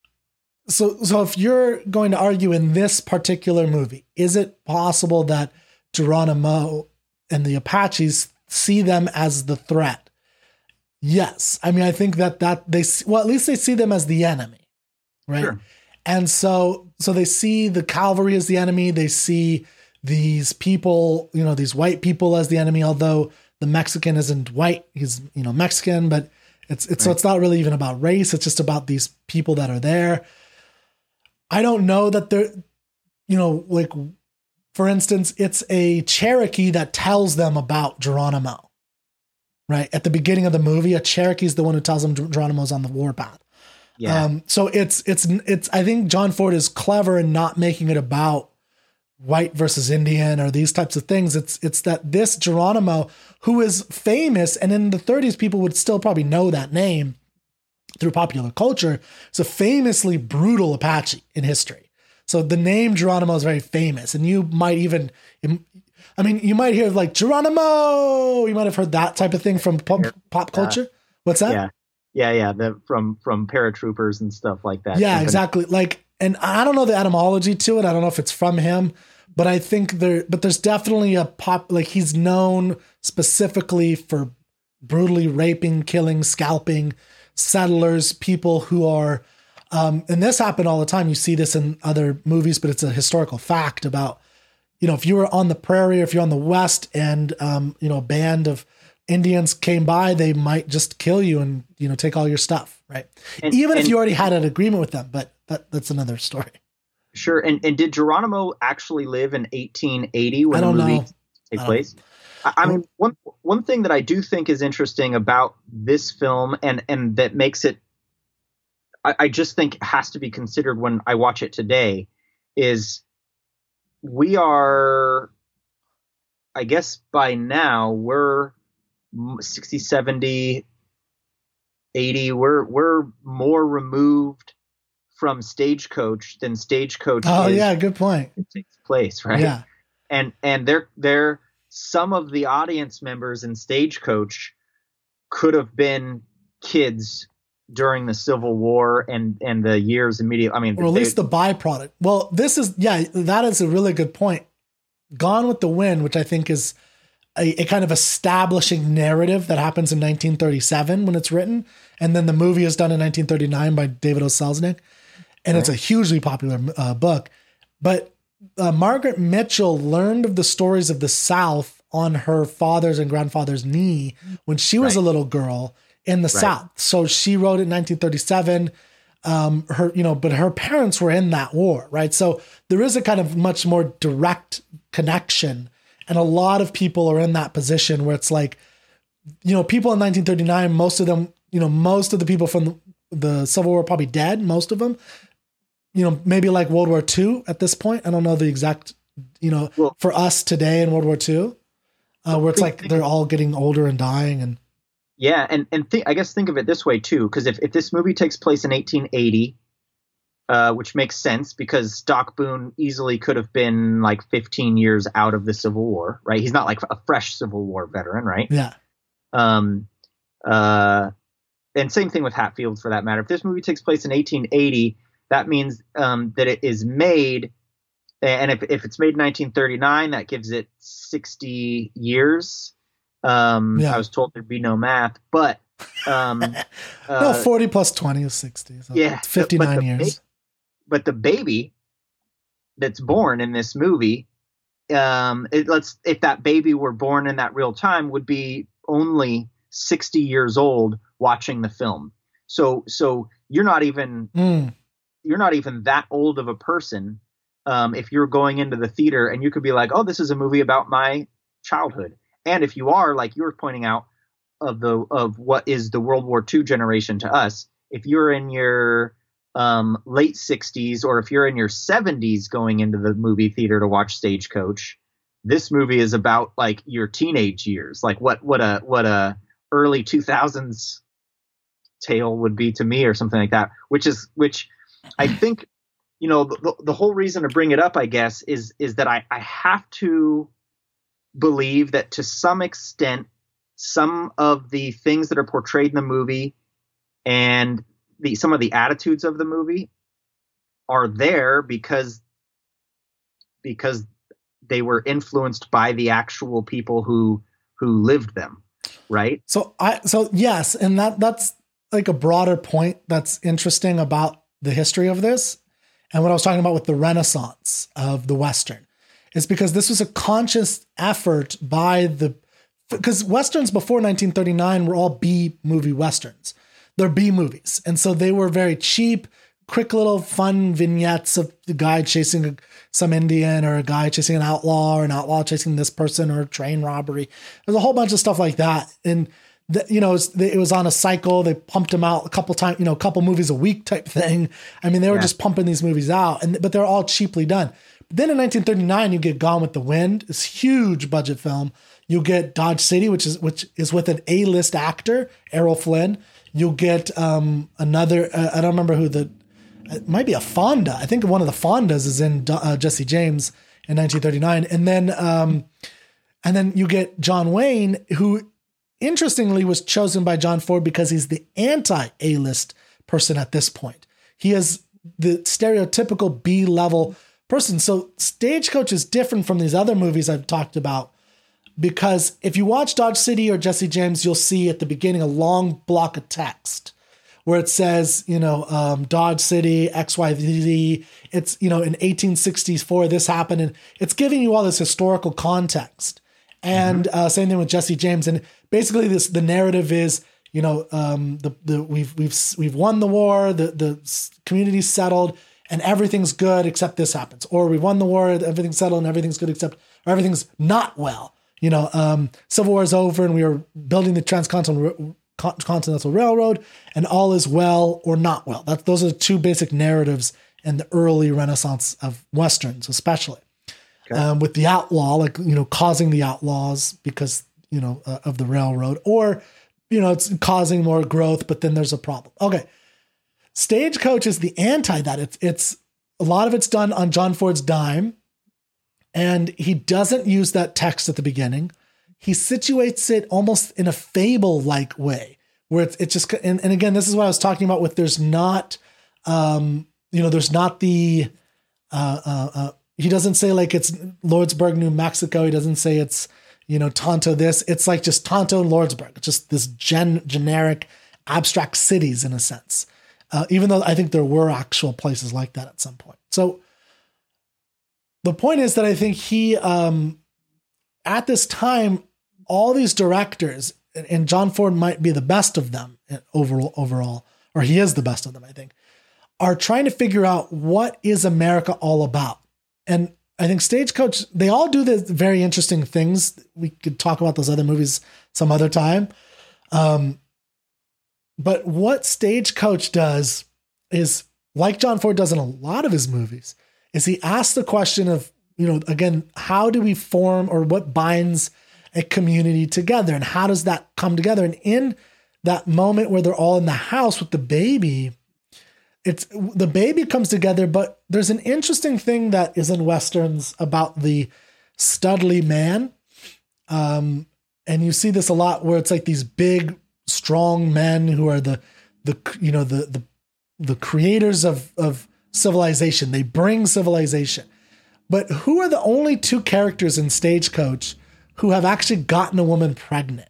so, so if you're going to argue in this particular movie, is it possible that Geronimo and the Apaches see them as the threat? Yes. I mean, I think that that they, well, at least they see them as the enemy, right? Sure. And so, so they see the cavalry as the enemy. They see these people, you know, these white people as the enemy, although the Mexican isn't white. He's, you know, Mexican, but it's, it's, right. So it's not really even about race. It's just about these people that are there. I don't know that they're, you know, like, for instance, it's a Cherokee that tells them about Geronimo, right? At the beginning of the movie, a Cherokee is the one who tells them Geronimo's on the warpath. Yeah. Um, so it's, it's, it's, I think John Ford is clever in not making it about white versus Indian or these types of things. It's, it's that this Geronimo, who is famous, and in the thirties, people would still probably know that name through popular culture. It's a famously brutal Apache in history. So the name Geronimo is very famous, and you might even, I mean, you might hear like Geronimo, you might have heard that type of thing from pop, pop culture. What's that? Yeah. Yeah. Yeah. The, from, from paratroopers and stuff like that. Yeah, exactly. Like, and I don't know the etymology to it. I don't know if it's from him, but I think there, but there's definitely a pop, like he's known specifically for brutally raping, killing, scalping settlers, people who are, um, and this happened all the time. You see this in other movies, but it's a historical fact about, you know, if you were on the prairie, or if you're on the West and, um, you know, a band of Indians came by, they might just kill you and, you know, take all your stuff. Right. And, Even and, if you already had an agreement with them, but that, that's another story. Sure. And and did Geronimo actually live in eighteen eighty when the movie took place? I, I mean, one one thing that I do think is interesting about this film, and and that makes it, I, I just think has to be considered when I watch it today, is we are, I guess by now we're sixty, seventy, eighty, we're we're more removed from Stagecoach than Stagecoach oh is yeah good point it takes place, right? Yeah. And and they're they're some of the audience members in Stagecoach could have been kids during the Civil War and and the years immediate. I mean, or at they, least the byproduct. Well, this is yeah, that is a really good point. Gone with the Wind, which I think is a, a kind of establishing narrative that happens in nineteen thirty-seven when it's written, and then the movie is done in nineteen thirty-nine by David O. Selznick. And right. It's a hugely popular uh, book. But uh, Margaret Mitchell learned of the stories of the South on her father's and grandfather's knee when she was right. a little girl in the right. South. So she wrote it in nineteen thirty-seven. Um, her, you know, but her parents were in that war, right? So there is a kind of much more direct connection. And a lot of people are in that position where it's like, you know, people in nineteen thirty-nine, most of them, you know, most of the people from the, the Civil War are probably dead, most of them. You know, maybe like World War Two at this point. I don't know the exact, you know, well, for us today in World War Two, uh, where it's like they're all getting older and dying. And yeah, and and th- I guess think of it this way too, because if, if this movie takes place in eighteen eighty, uh, which makes sense because Doc Boone easily could have been like fifteen years out of the Civil War, right? He's not like a fresh Civil War veteran, right? Yeah. Um. Uh. And same thing with Hatfield for that matter. If this movie takes place in eighteen eighty, that means um, that it is made, and if, if it's made in nineteen thirty-nine, that gives it sixty years. Um, yeah. I was told there'd be no math, but um, uh, no, forty plus twenty is sixty. So yeah, it's fifty-nine but years. Ba- but the baby that's born in this movie, um, it, let's if that baby were born in that real time, would be only sixty years old watching the film. So so you're not even. Mm. You're not even that old of a person um, if you're going into the theater and you could be like, oh, this is a movie about my childhood. And if you are, like you were pointing out, of the of what is the World War Two generation to us, if you're in your um, late sixties or if you're in your seventies going into the movie theater to watch Stagecoach, this movie is about like your teenage years, like what what a what a early two thousands tale would be to me or something like that, which is which. I think, you know, the, the whole reason to bring it up, I guess, is is that I, I have to believe that to some extent, some of the things that are portrayed in the movie and the some of the attitudes of the movie are there because because they were influenced by the actual people who who lived them. right? So I so yes, and that that's like a broader point that's interesting about the history of this. And what I was talking about with the Renaissance of the Western is because this was a conscious effort by the, because Westerns before nineteen thirty-nine were all B movie Westerns. They're B movies. And so they were very cheap, quick little fun vignettes of the guy chasing some Indian or a guy chasing an outlaw or an outlaw chasing this person or a train robbery. There's a whole bunch of stuff like that. And The, you know, it was, it was on a cycle. They pumped them out a couple times, you know, a couple movies a week type thing. I mean, they were yeah. just pumping these movies out, and but they're all cheaply done. But then in nineteen thirty-nine, you get Gone with the Wind, this huge budget film. You get Dodge City, which is which is with an A-list actor, Errol Flynn. You'll get um, another. Uh, I don't remember who the. It might be a Fonda. I think one of the Fondas is in uh, Jesse James in nineteen thirty-nine, and then um, and then you get John Wayne, who, interestingly, was chosen by John Ford because he's the anti-A-list person at this point. He is the stereotypical B-level person. So Stagecoach is different from these other movies I've talked about, because if you watch Dodge City or Jesse James, you'll see at the beginning a long block of text where it says, you know, um, Dodge City, X Y Z. It's, you know, in eighteen sixty-four, this happened. And it's giving you all this historical context. And uh, same thing with Jesse James. And basically, this the narrative is, you know, um, the the we've we've we've won the war, the the community's settled, and everything's good except this happens. Or we won the war, everything's settled, and everything's good except, or everything's not well. You know, um, Civil War is over, and we are building the transcontinental continental railroad, and all is well or not well. That those are the two basic narratives in the early Renaissance of Westerns, especially. Okay. Um, with the outlaw, like, you know, causing the outlaws because, you know, uh, of the railroad, or, you know, it's causing more growth, but then there's a problem. Okay. Stagecoach is the anti that. It's, it's a lot of it's done on John Ford's dime, and he doesn't use that text at the beginning. He situates it almost in a fable-like way where it's, it's just, and, and again, this is what I was talking about with, there's not, um, you know, there's not the, uh, uh, uh, he doesn't say like it's Lordsburg, New Mexico. He doesn't say it's, you know, Tonto this. It's like just Tonto and Lordsburg. It's just this gen- generic abstract cities in a sense. Uh, even though I think there were actual places like that at some point. So the point is that I think he, um, at this time, all these directors, and John Ford might be the best of them overall, overall, or he is the best of them, I think, are trying to figure out what is America all about. And I think Stagecoach, they all do the very interesting things. We could talk about those other movies some other time. Um, but what Stagecoach does is, like John Ford does in a lot of his movies, is he asks the question of, you know, again, how do we form, or what binds a community together, and how does that come together? And in that moment where they're all in the house with the baby, it's the baby comes together, but there's an interesting thing that is in Westerns about the Studley man. Um, and you see this a lot where it's like these big, strong men who are the, the, you know, the, the, the creators of, of civilization. They bring civilization. But who are the only two characters in Stagecoach who have actually gotten a woman pregnant?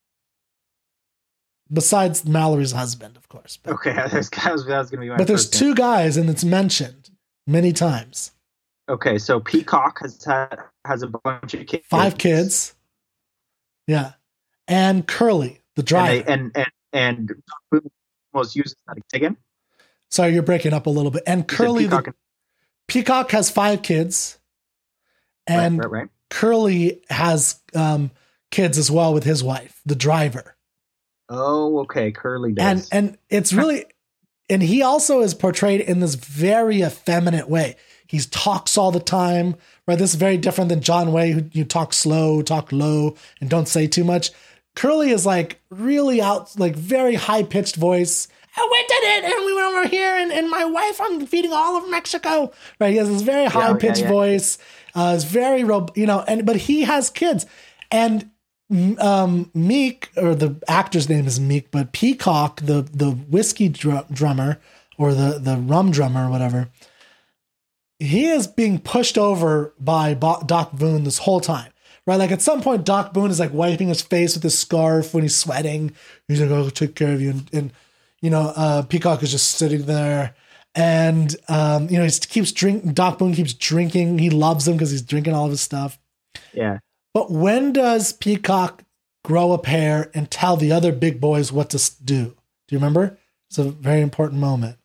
Besides Mallory's husband, of course. But, okay, that was, that was going to be my But there's two guys, and it's mentioned many times. Okay, so Peacock has had, has a bunch of kids. Five kids. Yeah. And Curly, the driver. And they, and, and, and most uses that again? Sorry, you're breaking up a little bit. And Curly, Peacock, the, and- Peacock has five kids. And right, right, right. Curly has um, kids as well with his wife, the driver. Oh, okay. Curly does. And and it's really, and he also is portrayed in this very effeminate way. He talks all the time, right? This is very different than John Wayne, who you talk slow, talk low, and don't say too much. Curly is like really out, like very high pitched voice. Oh, we did it, and we went over here, and, and my wife, I'm feeding all of Mexico. Right? He has this very high pitched yeah, yeah, yeah. voice. Uh, it's very, you know, and but he has kids, and um, Meek, or the actor's name is Meek, but Peacock, the the whiskey dr- drummer or the the rum drummer or whatever, he is being pushed over by Bo- Doc Boone this whole time. right? Like at some point, Doc Boone is like wiping his face with his scarf when he's sweating. He's like, "I'll take care of you," and, and you know, uh, Peacock is just sitting there, and um, you know, he keeps drinking. Doc Boone keeps drinking. He loves him because he's drinking all of his stuff. Yeah. But when does Peacock grow a pair and tell the other big boys what to do? Do you remember? It's a very important moment.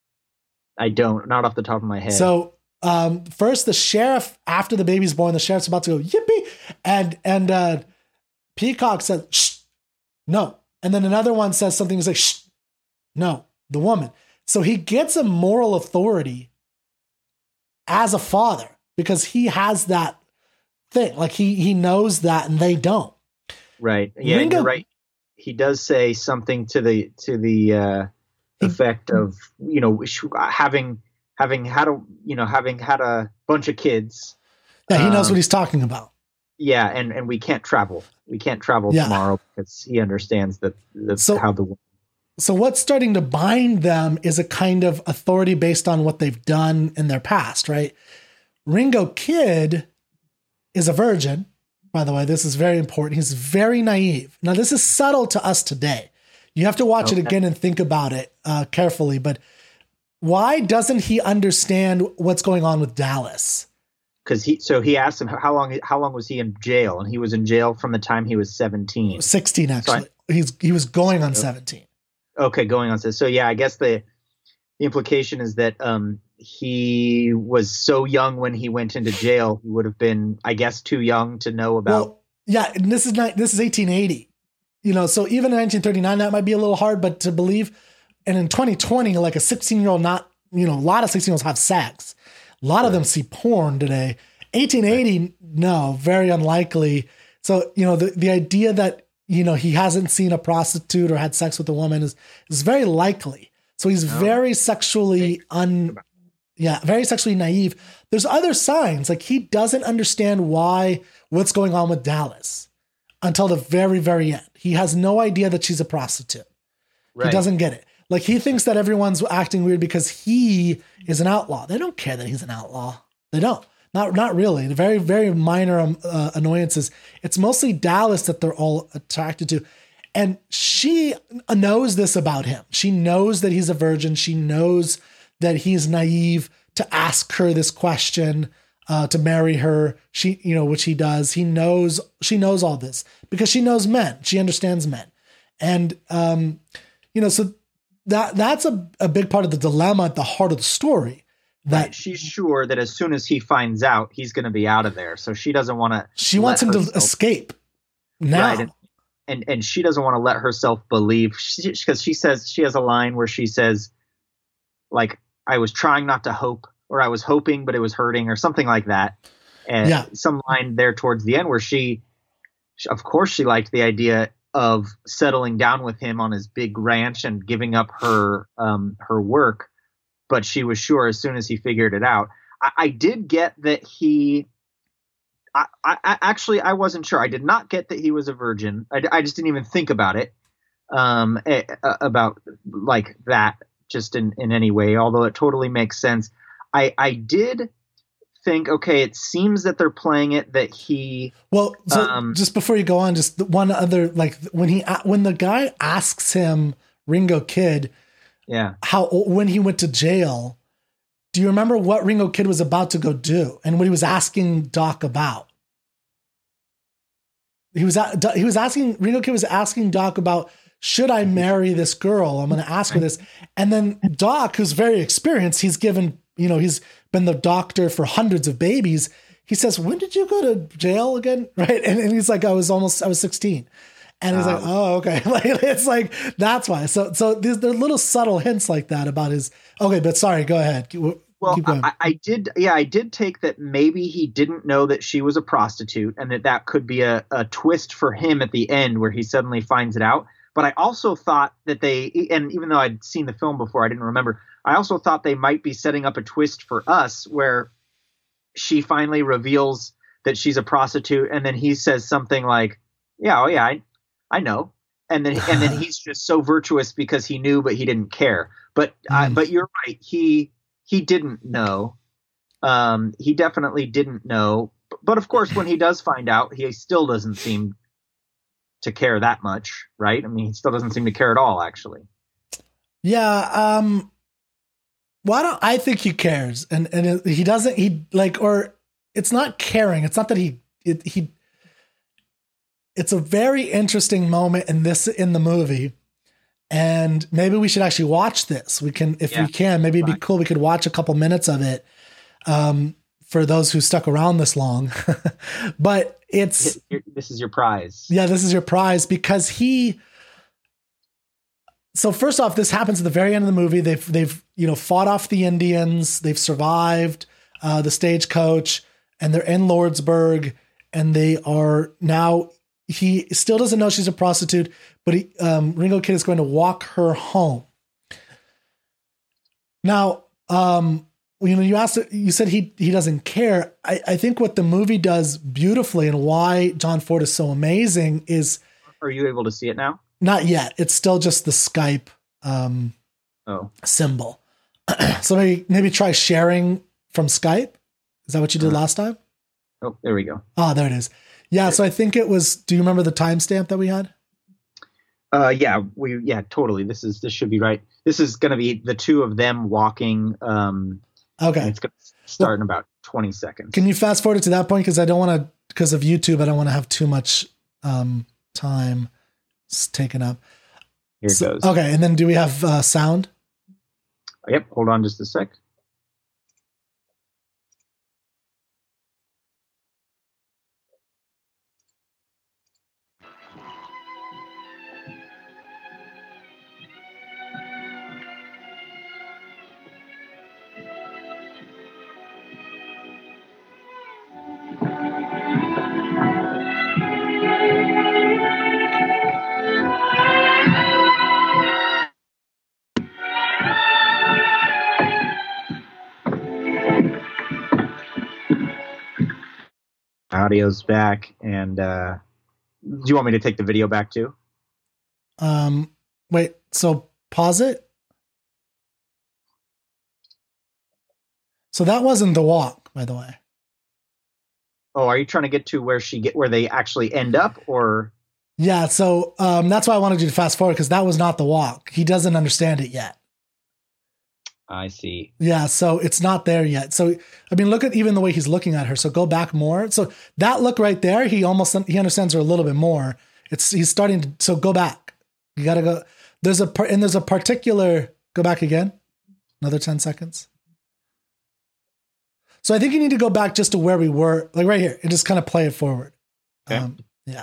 I don't, not off the top of my head. So um, first, the sheriff, after the baby's born, the sheriff's about to go yippee, and and uh, Peacock says, "Shh, no," and then another one says something. He's like, "Shh, no," the woman. So he gets a moral authority as a father because he has that thing. Like he he knows that, and they don't. Right. Yeah, Ringo, you're right. He does say something to the to the uh, effect of, you know, having having had a you know having had a bunch of kids. Yeah, he knows um, what he's talking about. Yeah, and, and we can't travel. We can't travel yeah. tomorrow because he understands that that's so, how the. So what's starting to bind them is a kind of authority based on what they've done in their past, right? Ringo Kid is a virgin. By the way, this is very important. He's very naive. Now, this is subtle to us today. You have to watch okay. it again and think about it uh, carefully. But why doesn't he understand what's going on with Dallas? Because he, so he asked him how long. How long was he in jail? And he was in jail from the time he was seventeen. Sixteen, actually. So I, He's he was going on seventeen. Okay, going on. So yeah, I guess the the implication is that um, he was so young when he went into jail. He would have been, I guess, too young to know about. Well, yeah, and this is not, this is eighteen eighty. You know, so even in nineteen thirty-nine, that might be a little hard, but to believe. And in twenty twenty, like a sixteen year old, not, you know, a lot of sixteen year olds have sex. A lot right. of them see porn today. eighteen eighty, right. no, very unlikely. So, you know, the, the idea that, you know, he hasn't seen a prostitute or had sex with a woman is, is very likely. So he's no. very sexually un, yeah, very sexually naive. There's other signs, like he doesn't understand why, what's going on with Dallas until the very, very end. He has no idea that she's a prostitute. Right. He doesn't get it. Like he thinks that everyone's acting weird because he is an outlaw. They don't care that he's an outlaw. They don't. Not not really. The very, very minor um, uh, annoyances. It's mostly Dallas that they're all attracted to. And she knows this about him. She knows that he's a virgin. She knows that he's naive to ask her this question, uh, to marry her. She, you know, which he does. He knows, she knows all this because she knows men. She understands men. And, um, you know, so that that's a, a big part of the dilemma at the heart of the story. That right. She's sure that as soon as he finds out, he's going to be out of there. So she doesn't want to. She wants him herself, to escape now. Right. And, and, and she doesn't want to let herself believe, because she, she says, she has a line where she says, like, I was trying not to hope, or I was hoping, but it was hurting, or something like that. And yeah. some line there towards the end where she, of course, she liked the idea of settling down with him on his big ranch and giving up her um, her work. But she was sure as soon as he figured it out. I, I did get that he I, I, I actually I wasn't sure. I did not get that he was a virgin. I, I just didn't even think about it um, a, a, about like that just in, in any way, although it totally makes sense. I, I did think, OK, it seems that they're playing it that he. Well, so um, just before you go on, just one other, like when he when the guy asks him, Ringo Kid, yeah, how when he went to jail, do you remember what Ringo Kid was about to go do and what he was asking Doc about? He was he was asking Ringo Kid was asking Doc about, should I marry this girl? I'm going to ask her this. And then Doc, who's very experienced, he's given, you know, he's been the doctor for hundreds of babies. He says, when did you go to jail again? Right. And, and he's like, I was almost, I was sixteen. And he's um, like, oh, okay. Like, it's like, that's why. So, so there's, there are little subtle hints like that about his, okay, but sorry, go ahead. Keep, well, keep going. I, I did. Yeah, I did take that maybe he didn't know that she was a prostitute and that that could be a, a twist for him at the end where he suddenly finds it out. But I also thought that they, and even though I'd seen the film before, I didn't remember. I also thought they might be setting up a twist for us where she finally reveals that she's a prostitute. And then he says something like, yeah, oh yeah, I, I know. And then, and then he's just so virtuous because he knew, but he didn't care. But, mm. uh, but you're right. He, he didn't know. Um, he definitely didn't know. but of course, when he does find out, he still doesn't seem to care that much, right? I mean, he still doesn't seem to care at all, actually. Yeah. Um, why don't I think he cares, and and it, he doesn't. He like, or it's not caring. It's not that he it, he. It's a very interesting moment in this in the movie, and maybe we should actually watch this. We can, if yeah, we can, maybe it'd be cool. We could watch a couple minutes of it. Um, for those who stuck around this long, but it's, this is your prize. Yeah. This is your prize because he, so first off, this happens at the very end of the movie. They've, they've, you know, fought off the Indians. They've survived uh, the stagecoach and they're in Lordsburg and they are now, he still doesn't know she's a prostitute, but he, um, Ringo Kid is going to walk her home. Now, um, you know, you asked, you said he, he doesn't care. I, I think what the movie does beautifully and why John Ford is so amazing is. Are you able to see it now? Not yet. It's still just the Skype um, oh. symbol. So maybe, maybe try sharing from Skype. Is that what you did uh, last time? Oh, there we go. Oh, there it is. Yeah. There. So I think it was, do you remember the timestamp that we had? Uh, yeah, we, yeah, totally. This is, this should be right. This is going to be the two of them walking, um, okay. It's going to start well, in about twenty seconds. Can you fast forward it to that point? Because I don't want to, because of YouTube, I don't want to have too much um, time taken up. Here so, it goes. Okay. And then do we have uh, sound? Yep. Hold on just a sec. Audio's back, and uh, do you want me to take the video back too? Um, wait. So pause it. So that wasn't the walk, by the way. Oh, are you trying to get to where she get where they actually end up, or? Yeah. So um, that's why I wanted you to fast forward because that was not the walk. He doesn't understand it yet. I see. Yeah, so it's not there yet. So, I mean, look at even the way he's looking at her. So go back more. So that look right there, he almost, he understands her a little bit more. It's, he's starting to, so go back. You got to go. There's a, and there's a particular, go back again. Another ten seconds. So I think you need to go back just to where we were, like right here, and just kind of play it forward. Okay. Um, yeah.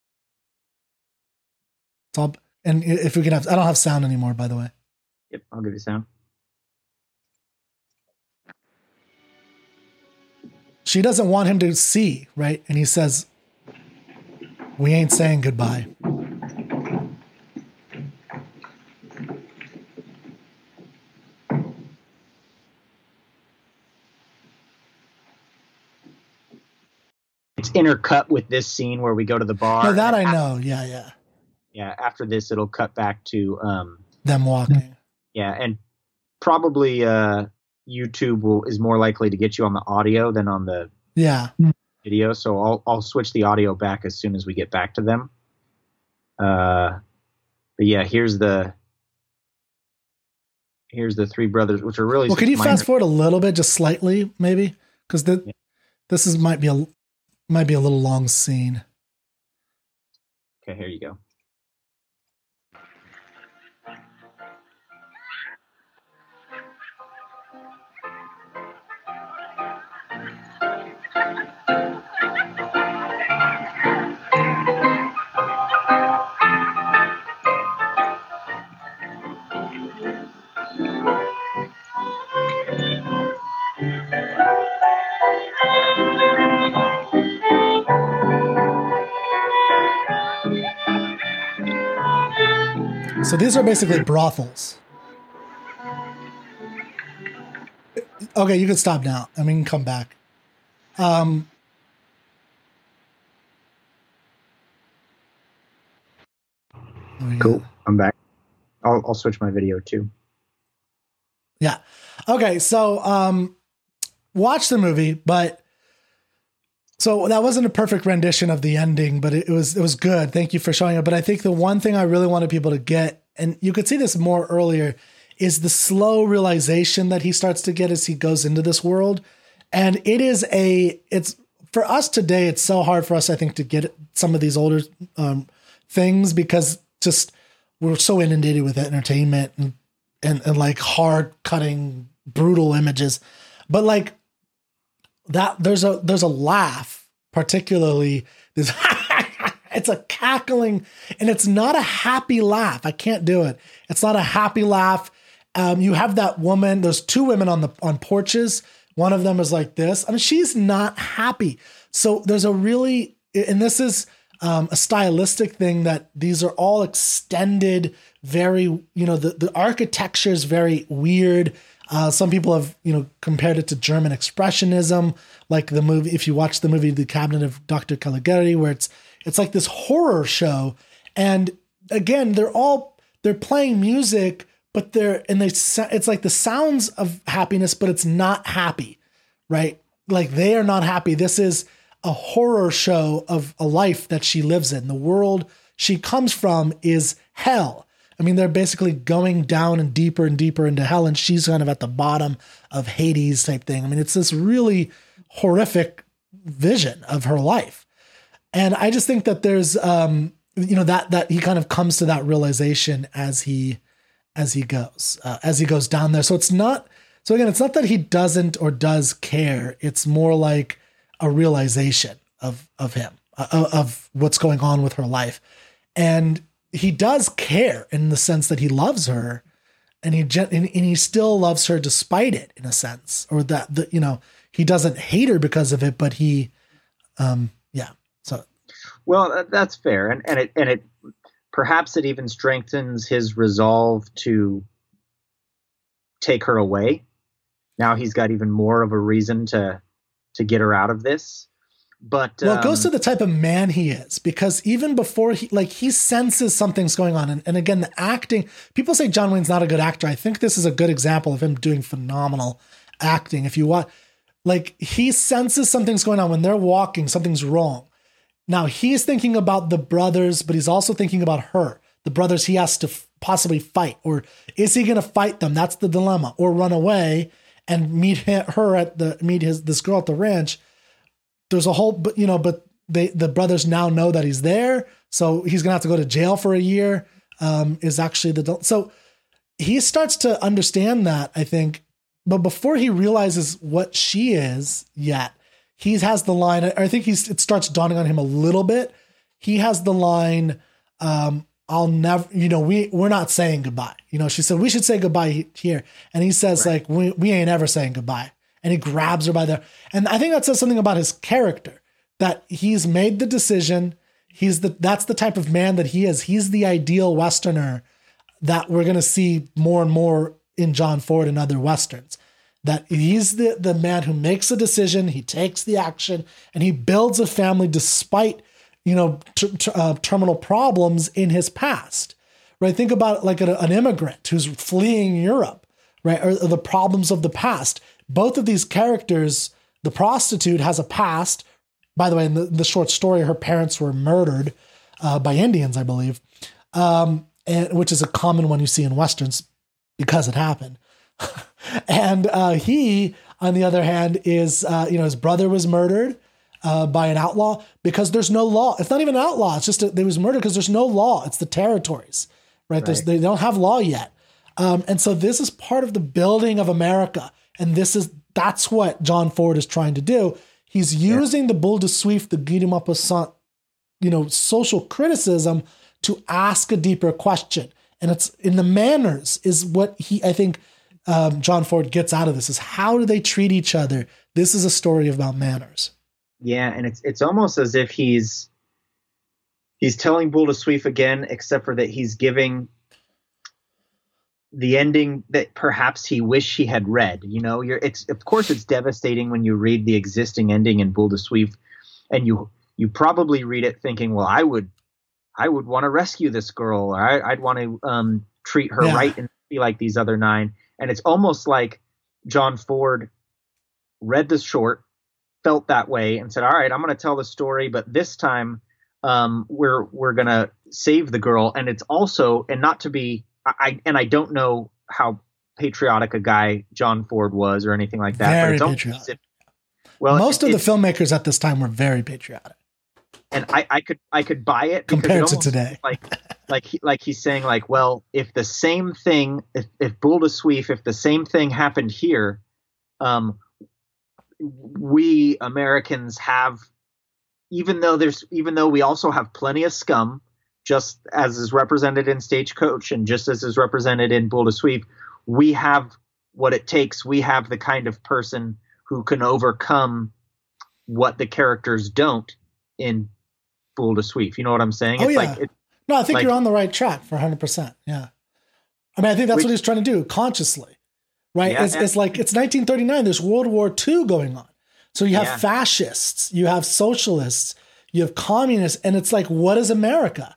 It's all, and if we can have, I don't have sound anymore, by the way. Yep, I'll give you sound. She doesn't want him to see, right? And he says, we ain't saying goodbye. It's intercut with this scene where we go to the bar. No, that I after, know. Yeah, yeah. Yeah, after this, it'll cut back to... Um, them walking. Yeah, and probably... Uh, YouTube will is more likely to get you on the audio than on the yeah video. So I'll I'll switch the audio back as soon as we get back to them. Uh, but yeah, here's the here's the three brothers, which are really well. Can you minor. fast forward a little bit, just slightly, maybe, because the yeah. this is might be a might be a little long scene. Okay, here you go. So these are basically brothels. Okay, you can stop now. I mean, come back. Um, cool. I'm back. I'll, I'll switch my video too. Yeah. Okay. So, um, watch the movie, but So that wasn't a perfect rendition of the ending, but it was it was good. Thank you for showing it. But I think the one thing I really wanted people to get, and you could see this more earlier, is the slow realization that he starts to get as he goes into this world. And it is a, it's for us today, it's so hard for us, I think, to get some of these older um, things because just we're so inundated with entertainment and, and, and like hard cutting, brutal images. But like that, there's a, there's a laugh, particularly this, it's a cackling and it's not a happy laugh. I can't do it. It's not a happy laugh. Um, you have that woman, there's two women on the, on porches. One of them is like this. I mean, she's not happy. So there's a really, and this is um, a stylistic thing that these are all extended, very, you know, the, the architecture is very weird. Uh, some people have, you know, compared it to German expressionism, like the movie, if you watch the movie, The Cabinet of Doctor Caligari, where it's, it's like this horror show. And again, they're all, they're playing music, but they're, and they, it's like the sounds of happiness, but it's not happy, right? Like they are not happy. This is a horror show of a life that she lives in. The world she comes from is hell. I mean, they're basically going down and deeper and deeper into hell, and she's kind of at the bottom of Hades type thing. I mean, it's this really horrific vision of her life. And I just think that there's, um, you know, that, that he kind of comes to that realization as he, as he goes, uh, as he goes down there. So it's not, so again, it's not that he doesn't or does care. It's more like a realization of, of him, uh, of what's going on with her life. And he does care in the sense that he loves her, and he, and, and he still loves her despite it, in a sense, or that, the, you know, he doesn't hate her because of it, but he, um, yeah. So, well, that's fair. And, and it, and it, perhaps it even strengthens his resolve to take her away. Now he's got even more of a reason to, to get her out of this. But well, it goes um, to the type of man he is, because even before he, like, he senses something's going on. And, and again, the acting, people say John Wayne's not a good actor. I think this is a good example of him doing phenomenal acting. If you want, like, he senses something's going on when they're walking, something's wrong. Now he's thinking about the brothers, but he's also thinking about her, the brothers he has to f- possibly fight, or is he going to fight them? That's the dilemma, or run away and meet her at the, meet his, this girl at the ranch. There's a whole, but you know, but they, the brothers now know that he's there. So he's going to have to go to jail for a year. Um, is actually the, so he starts to understand that, I think, but before he realizes what she is yet, he has the line, I think he's, it starts dawning on him a little bit. He has the line, um, I'll never, you know, we, we're not saying goodbye. You know, she said, we should say goodbye here. And he says, right, like, we, we ain't ever saying goodbye. And he grabs her by there. And I think that says something about his character, that he's made the decision. He's the, that's the type of man that he is. He's the ideal Westerner that we're going to see more and more in John Ford and other Westerns, that he's the, the man who makes a decision. He takes the action and he builds a family despite, you know, t- t- uh, terminal problems in his past, right? Think about like a, an immigrant who's fleeing Europe, right? Or, or the problems of the past. Both of these characters, the prostitute has a past. By the way, in the, the short story, her parents were murdered uh, by Indians, I believe, um, and which is a common one you see in Westerns because it happened. and uh, he, on the other hand, is, uh, you know, his brother was murdered uh, by an outlaw because there's no law. It's not even an outlaw. It's just a, they was murdered because there's no law. It's the territories, right? right. There's, they don't have law yet. Um, and so this is part of the building of America. And this is, that's what John Ford is trying to do. He's using yeah. the Boule de Suif, the Guy de Maupassant, you know, social criticism to ask a deeper question. And it's in the manners is what he, I think um, John Ford gets out of this is how do they treat each other? This is a story about manners. Yeah. And it's, it's almost as if he's, he's telling Boule de Suif again, except for that he's giving the ending that perhaps he wished he had read. You know, you're, it's, of course it's devastating when you read the existing ending in Boule de Suif, and you, you probably read it thinking, well, I would, I would want to rescue this girl, or I, I'd want to um, treat her yeah. right and be like these other nine. And it's almost like John Ford read the short, felt that way and said, all right, I'm going to tell the story, but this time um, we're we're going to save the girl. And it's also, and not to be, I and I don't know how patriotic a guy John Ford was or anything like that. Very but it's patriotic. It, well, most it, of it, the filmmakers at this time were very patriotic. And I, I could I could buy it compared it to today. Like like he, like he's saying like, well, if the same thing, if if Boule de Suif, if the same thing happened here, um, we Americans have, even though there's even though we also have plenty of scum, just as is represented in Stagecoach and just as is represented in Boule de Suif, we have what it takes. We have the kind of person who can overcome what the characters don't in Boule de Suif. You know what I'm saying? Oh, it's yeah. like it, no, I think like, you're on the right track for one hundred percent. Yeah. I mean, I think that's which, what he's trying to do consciously, right? Yeah, it's, and, it's like, it's nineteen thirty-nine. There's World War Two going on. So you have yeah. fascists, you have socialists, you have communists, and it's like, what is America?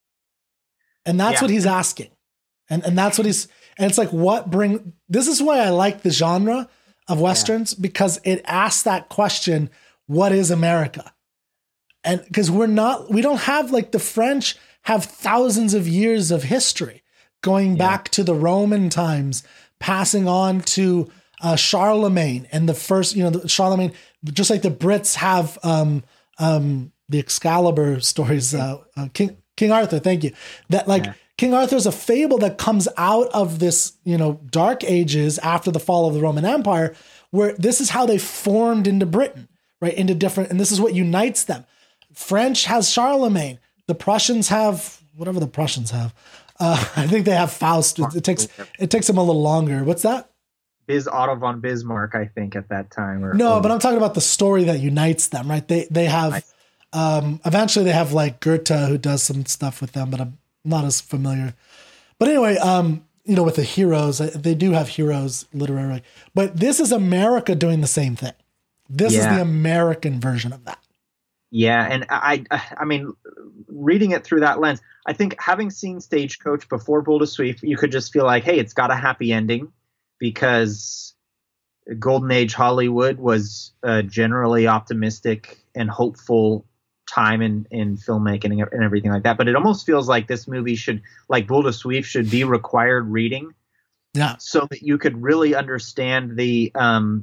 And that's yeah. what he's asking. And and that's what he's, and it's like, what bring, this is why I like the genre of Westerns, yeah. because it asks that question, what is America? And because we're not, we don't have, like, the French have thousands of years of history going yeah. back to the Roman times, passing on to uh, Charlemagne and the first, you know, the Charlemagne, just like the Brits have um, um, the Excalibur stories, uh, uh, King King Arthur. Thank you. That like yeah. King Arthur's a fable that comes out of this, you know, dark ages after the fall of the Roman Empire, where this is how they formed into Britain, right? Into different, and this is what unites them. French has Charlemagne. The Prussians have whatever the Prussians have. Uh, I think they have Faust. It, it takes it takes them a little longer. What's that? Biz Otto von Bismarck, I think, at that time. Or, no, or, but I'm talking about the story that unites them, right? They they have um, eventually they have like Goethe who does some stuff with them, but I'm not as familiar. But anyway, um, you know, with the heroes, they do have heroes literarily. But this is America doing the same thing. This yeah. is the American version of that. Yeah, and I, I mean, reading it through that lens, I think having seen Stagecoach before Boule de Suif, you could just feel like, hey, it's got a happy ending, because Golden Age Hollywood was a generally optimistic and hopeful time in, in filmmaking and everything like that. But it almost feels like this movie should, like Boule de Suif, should be required reading, yeah, so that you could really understand the um,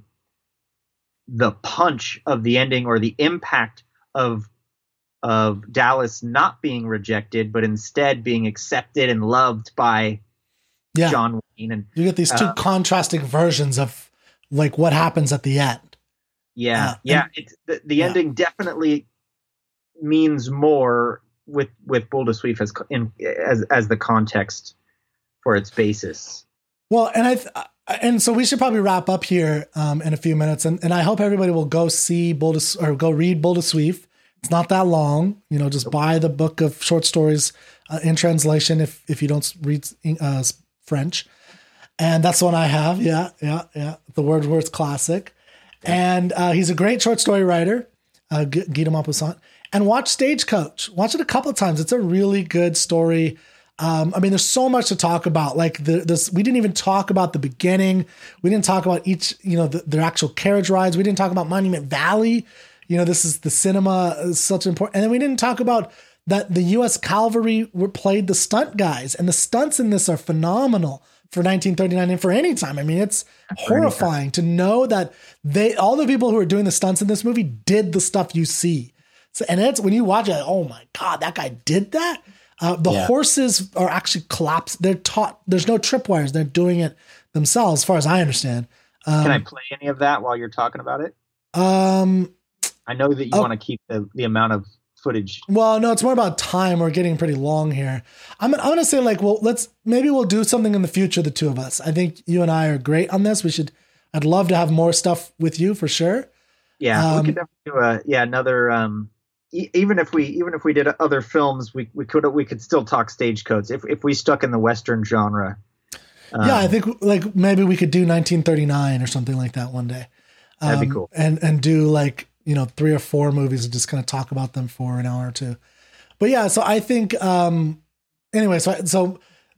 the punch of the ending, or the impact of of Dallas not being rejected, but instead being accepted and loved by yeah. John Wayne. And you get these two uh, contrasting versions of like what happens at the end. Yeah, uh, yeah. And, it's the, the yeah. ending definitely means more with with Boule de Suif as in as as the context for its basis. Well, and I. Th- And so we should probably wrap up here um, in a few minutes, and, and I hope everybody will go see Boule de, or go read Boule de Suif. It's not that long, you know. Just buy the book of short stories uh, in translation if if you don't read uh, French, and that's the one I have. Yeah, yeah, yeah. The Wordsworth classic, and uh, he's a great short story writer, uh, Guy de Maupassant. And watch Stagecoach. Watch it a couple of times. It's a really good story. Um, I mean, there's so much to talk about. Like the, this, we didn't even talk about the beginning. We didn't talk about each, you know, the, their actual carriage rides. We didn't talk about Monument Valley. You know, this is the cinema is such important. And then we didn't talk about that the U S Cavalry were played the stunt guys, and the stunts in this are phenomenal for nineteen thirty-nine and for any time. I mean, it's horrifying to know that they, all the people who are doing the stunts in this movie did the stuff you see. So, and it's when you watch it, oh my God, that guy did that. Uh, the yeah. horses are actually collapsed. They're taught. There's no tripwires. They're doing it themselves, as far as I understand. Um, Can I play any of that while you're talking about it? Um, I know that you oh, want to keep the, the amount of footage. Well, no, it's more about time. We're getting pretty long here. I'm, I'm going to say like, well, let's, maybe we'll do something in the future, the two of us. I think you and I are great on this. We should, I'd love to have more stuff with you for sure. Yeah. Um, we could definitely do a, yeah, another, um, even if we even if we did other films, we, we could we could still talk Stagecoach if if we stuck in the Western genre. Um, yeah, I think like maybe we could do nineteen thirty-nine or something like that one day. Um, that'd be cool. And and do like, you know, three or four movies and just kind of talk about them for an hour or two. But yeah, so I think um, anyway, so so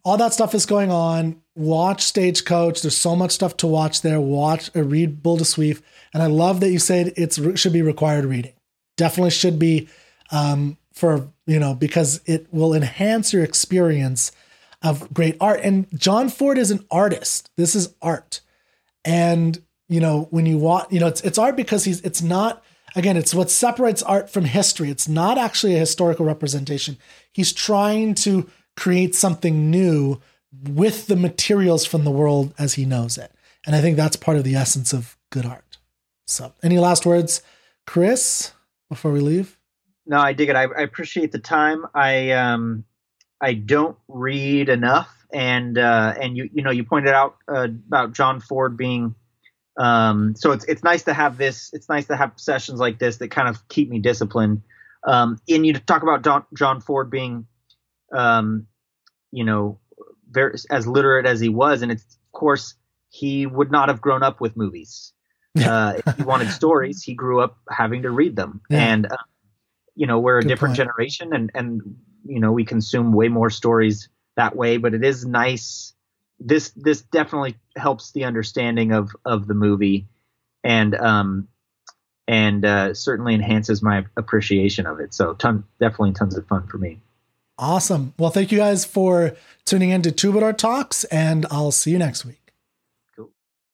all that stuff is going on. Watch Stagecoach. There's so much stuff to watch there. Watch or read Boule de Suif. And I love that you said it's should be required reading. Definitely should be um, for, you know, because it will enhance your experience of great art. And John Ford is an artist. This is art. And, you know, when you want, you know, it's, it's art because he's, it's not, again, it's what separates art from history. It's not actually a historical representation. He's trying to create something new with the materials from the world as he knows it. And I think that's part of the essence of good art. So any last words, Chris, before we leave? No, I dig it. I, I appreciate the time. I, um, I don't read enough. And, uh, and you, you know, you pointed out uh, about John Ford being, um, so it's, it's nice to have this, it's nice to have sessions like this that kind of keep me disciplined. Um, and you talk about John, John Ford being, um, you know, very, as literate as he was. And it's, of course, he would not have grown up with movies. Uh, if he wanted stories, he grew up having to read them. Yeah. And, uh, you know, we're a Good different point. generation and, and, you know, we consume way more stories that way, but it is nice. This, this definitely helps the understanding of, of the movie and, um, and, uh, certainly enhances my appreciation of it. So ton, definitely tons of fun for me. Awesome. Well, thank you guys for tuning in to Troubadour Talks, and I'll see you next week.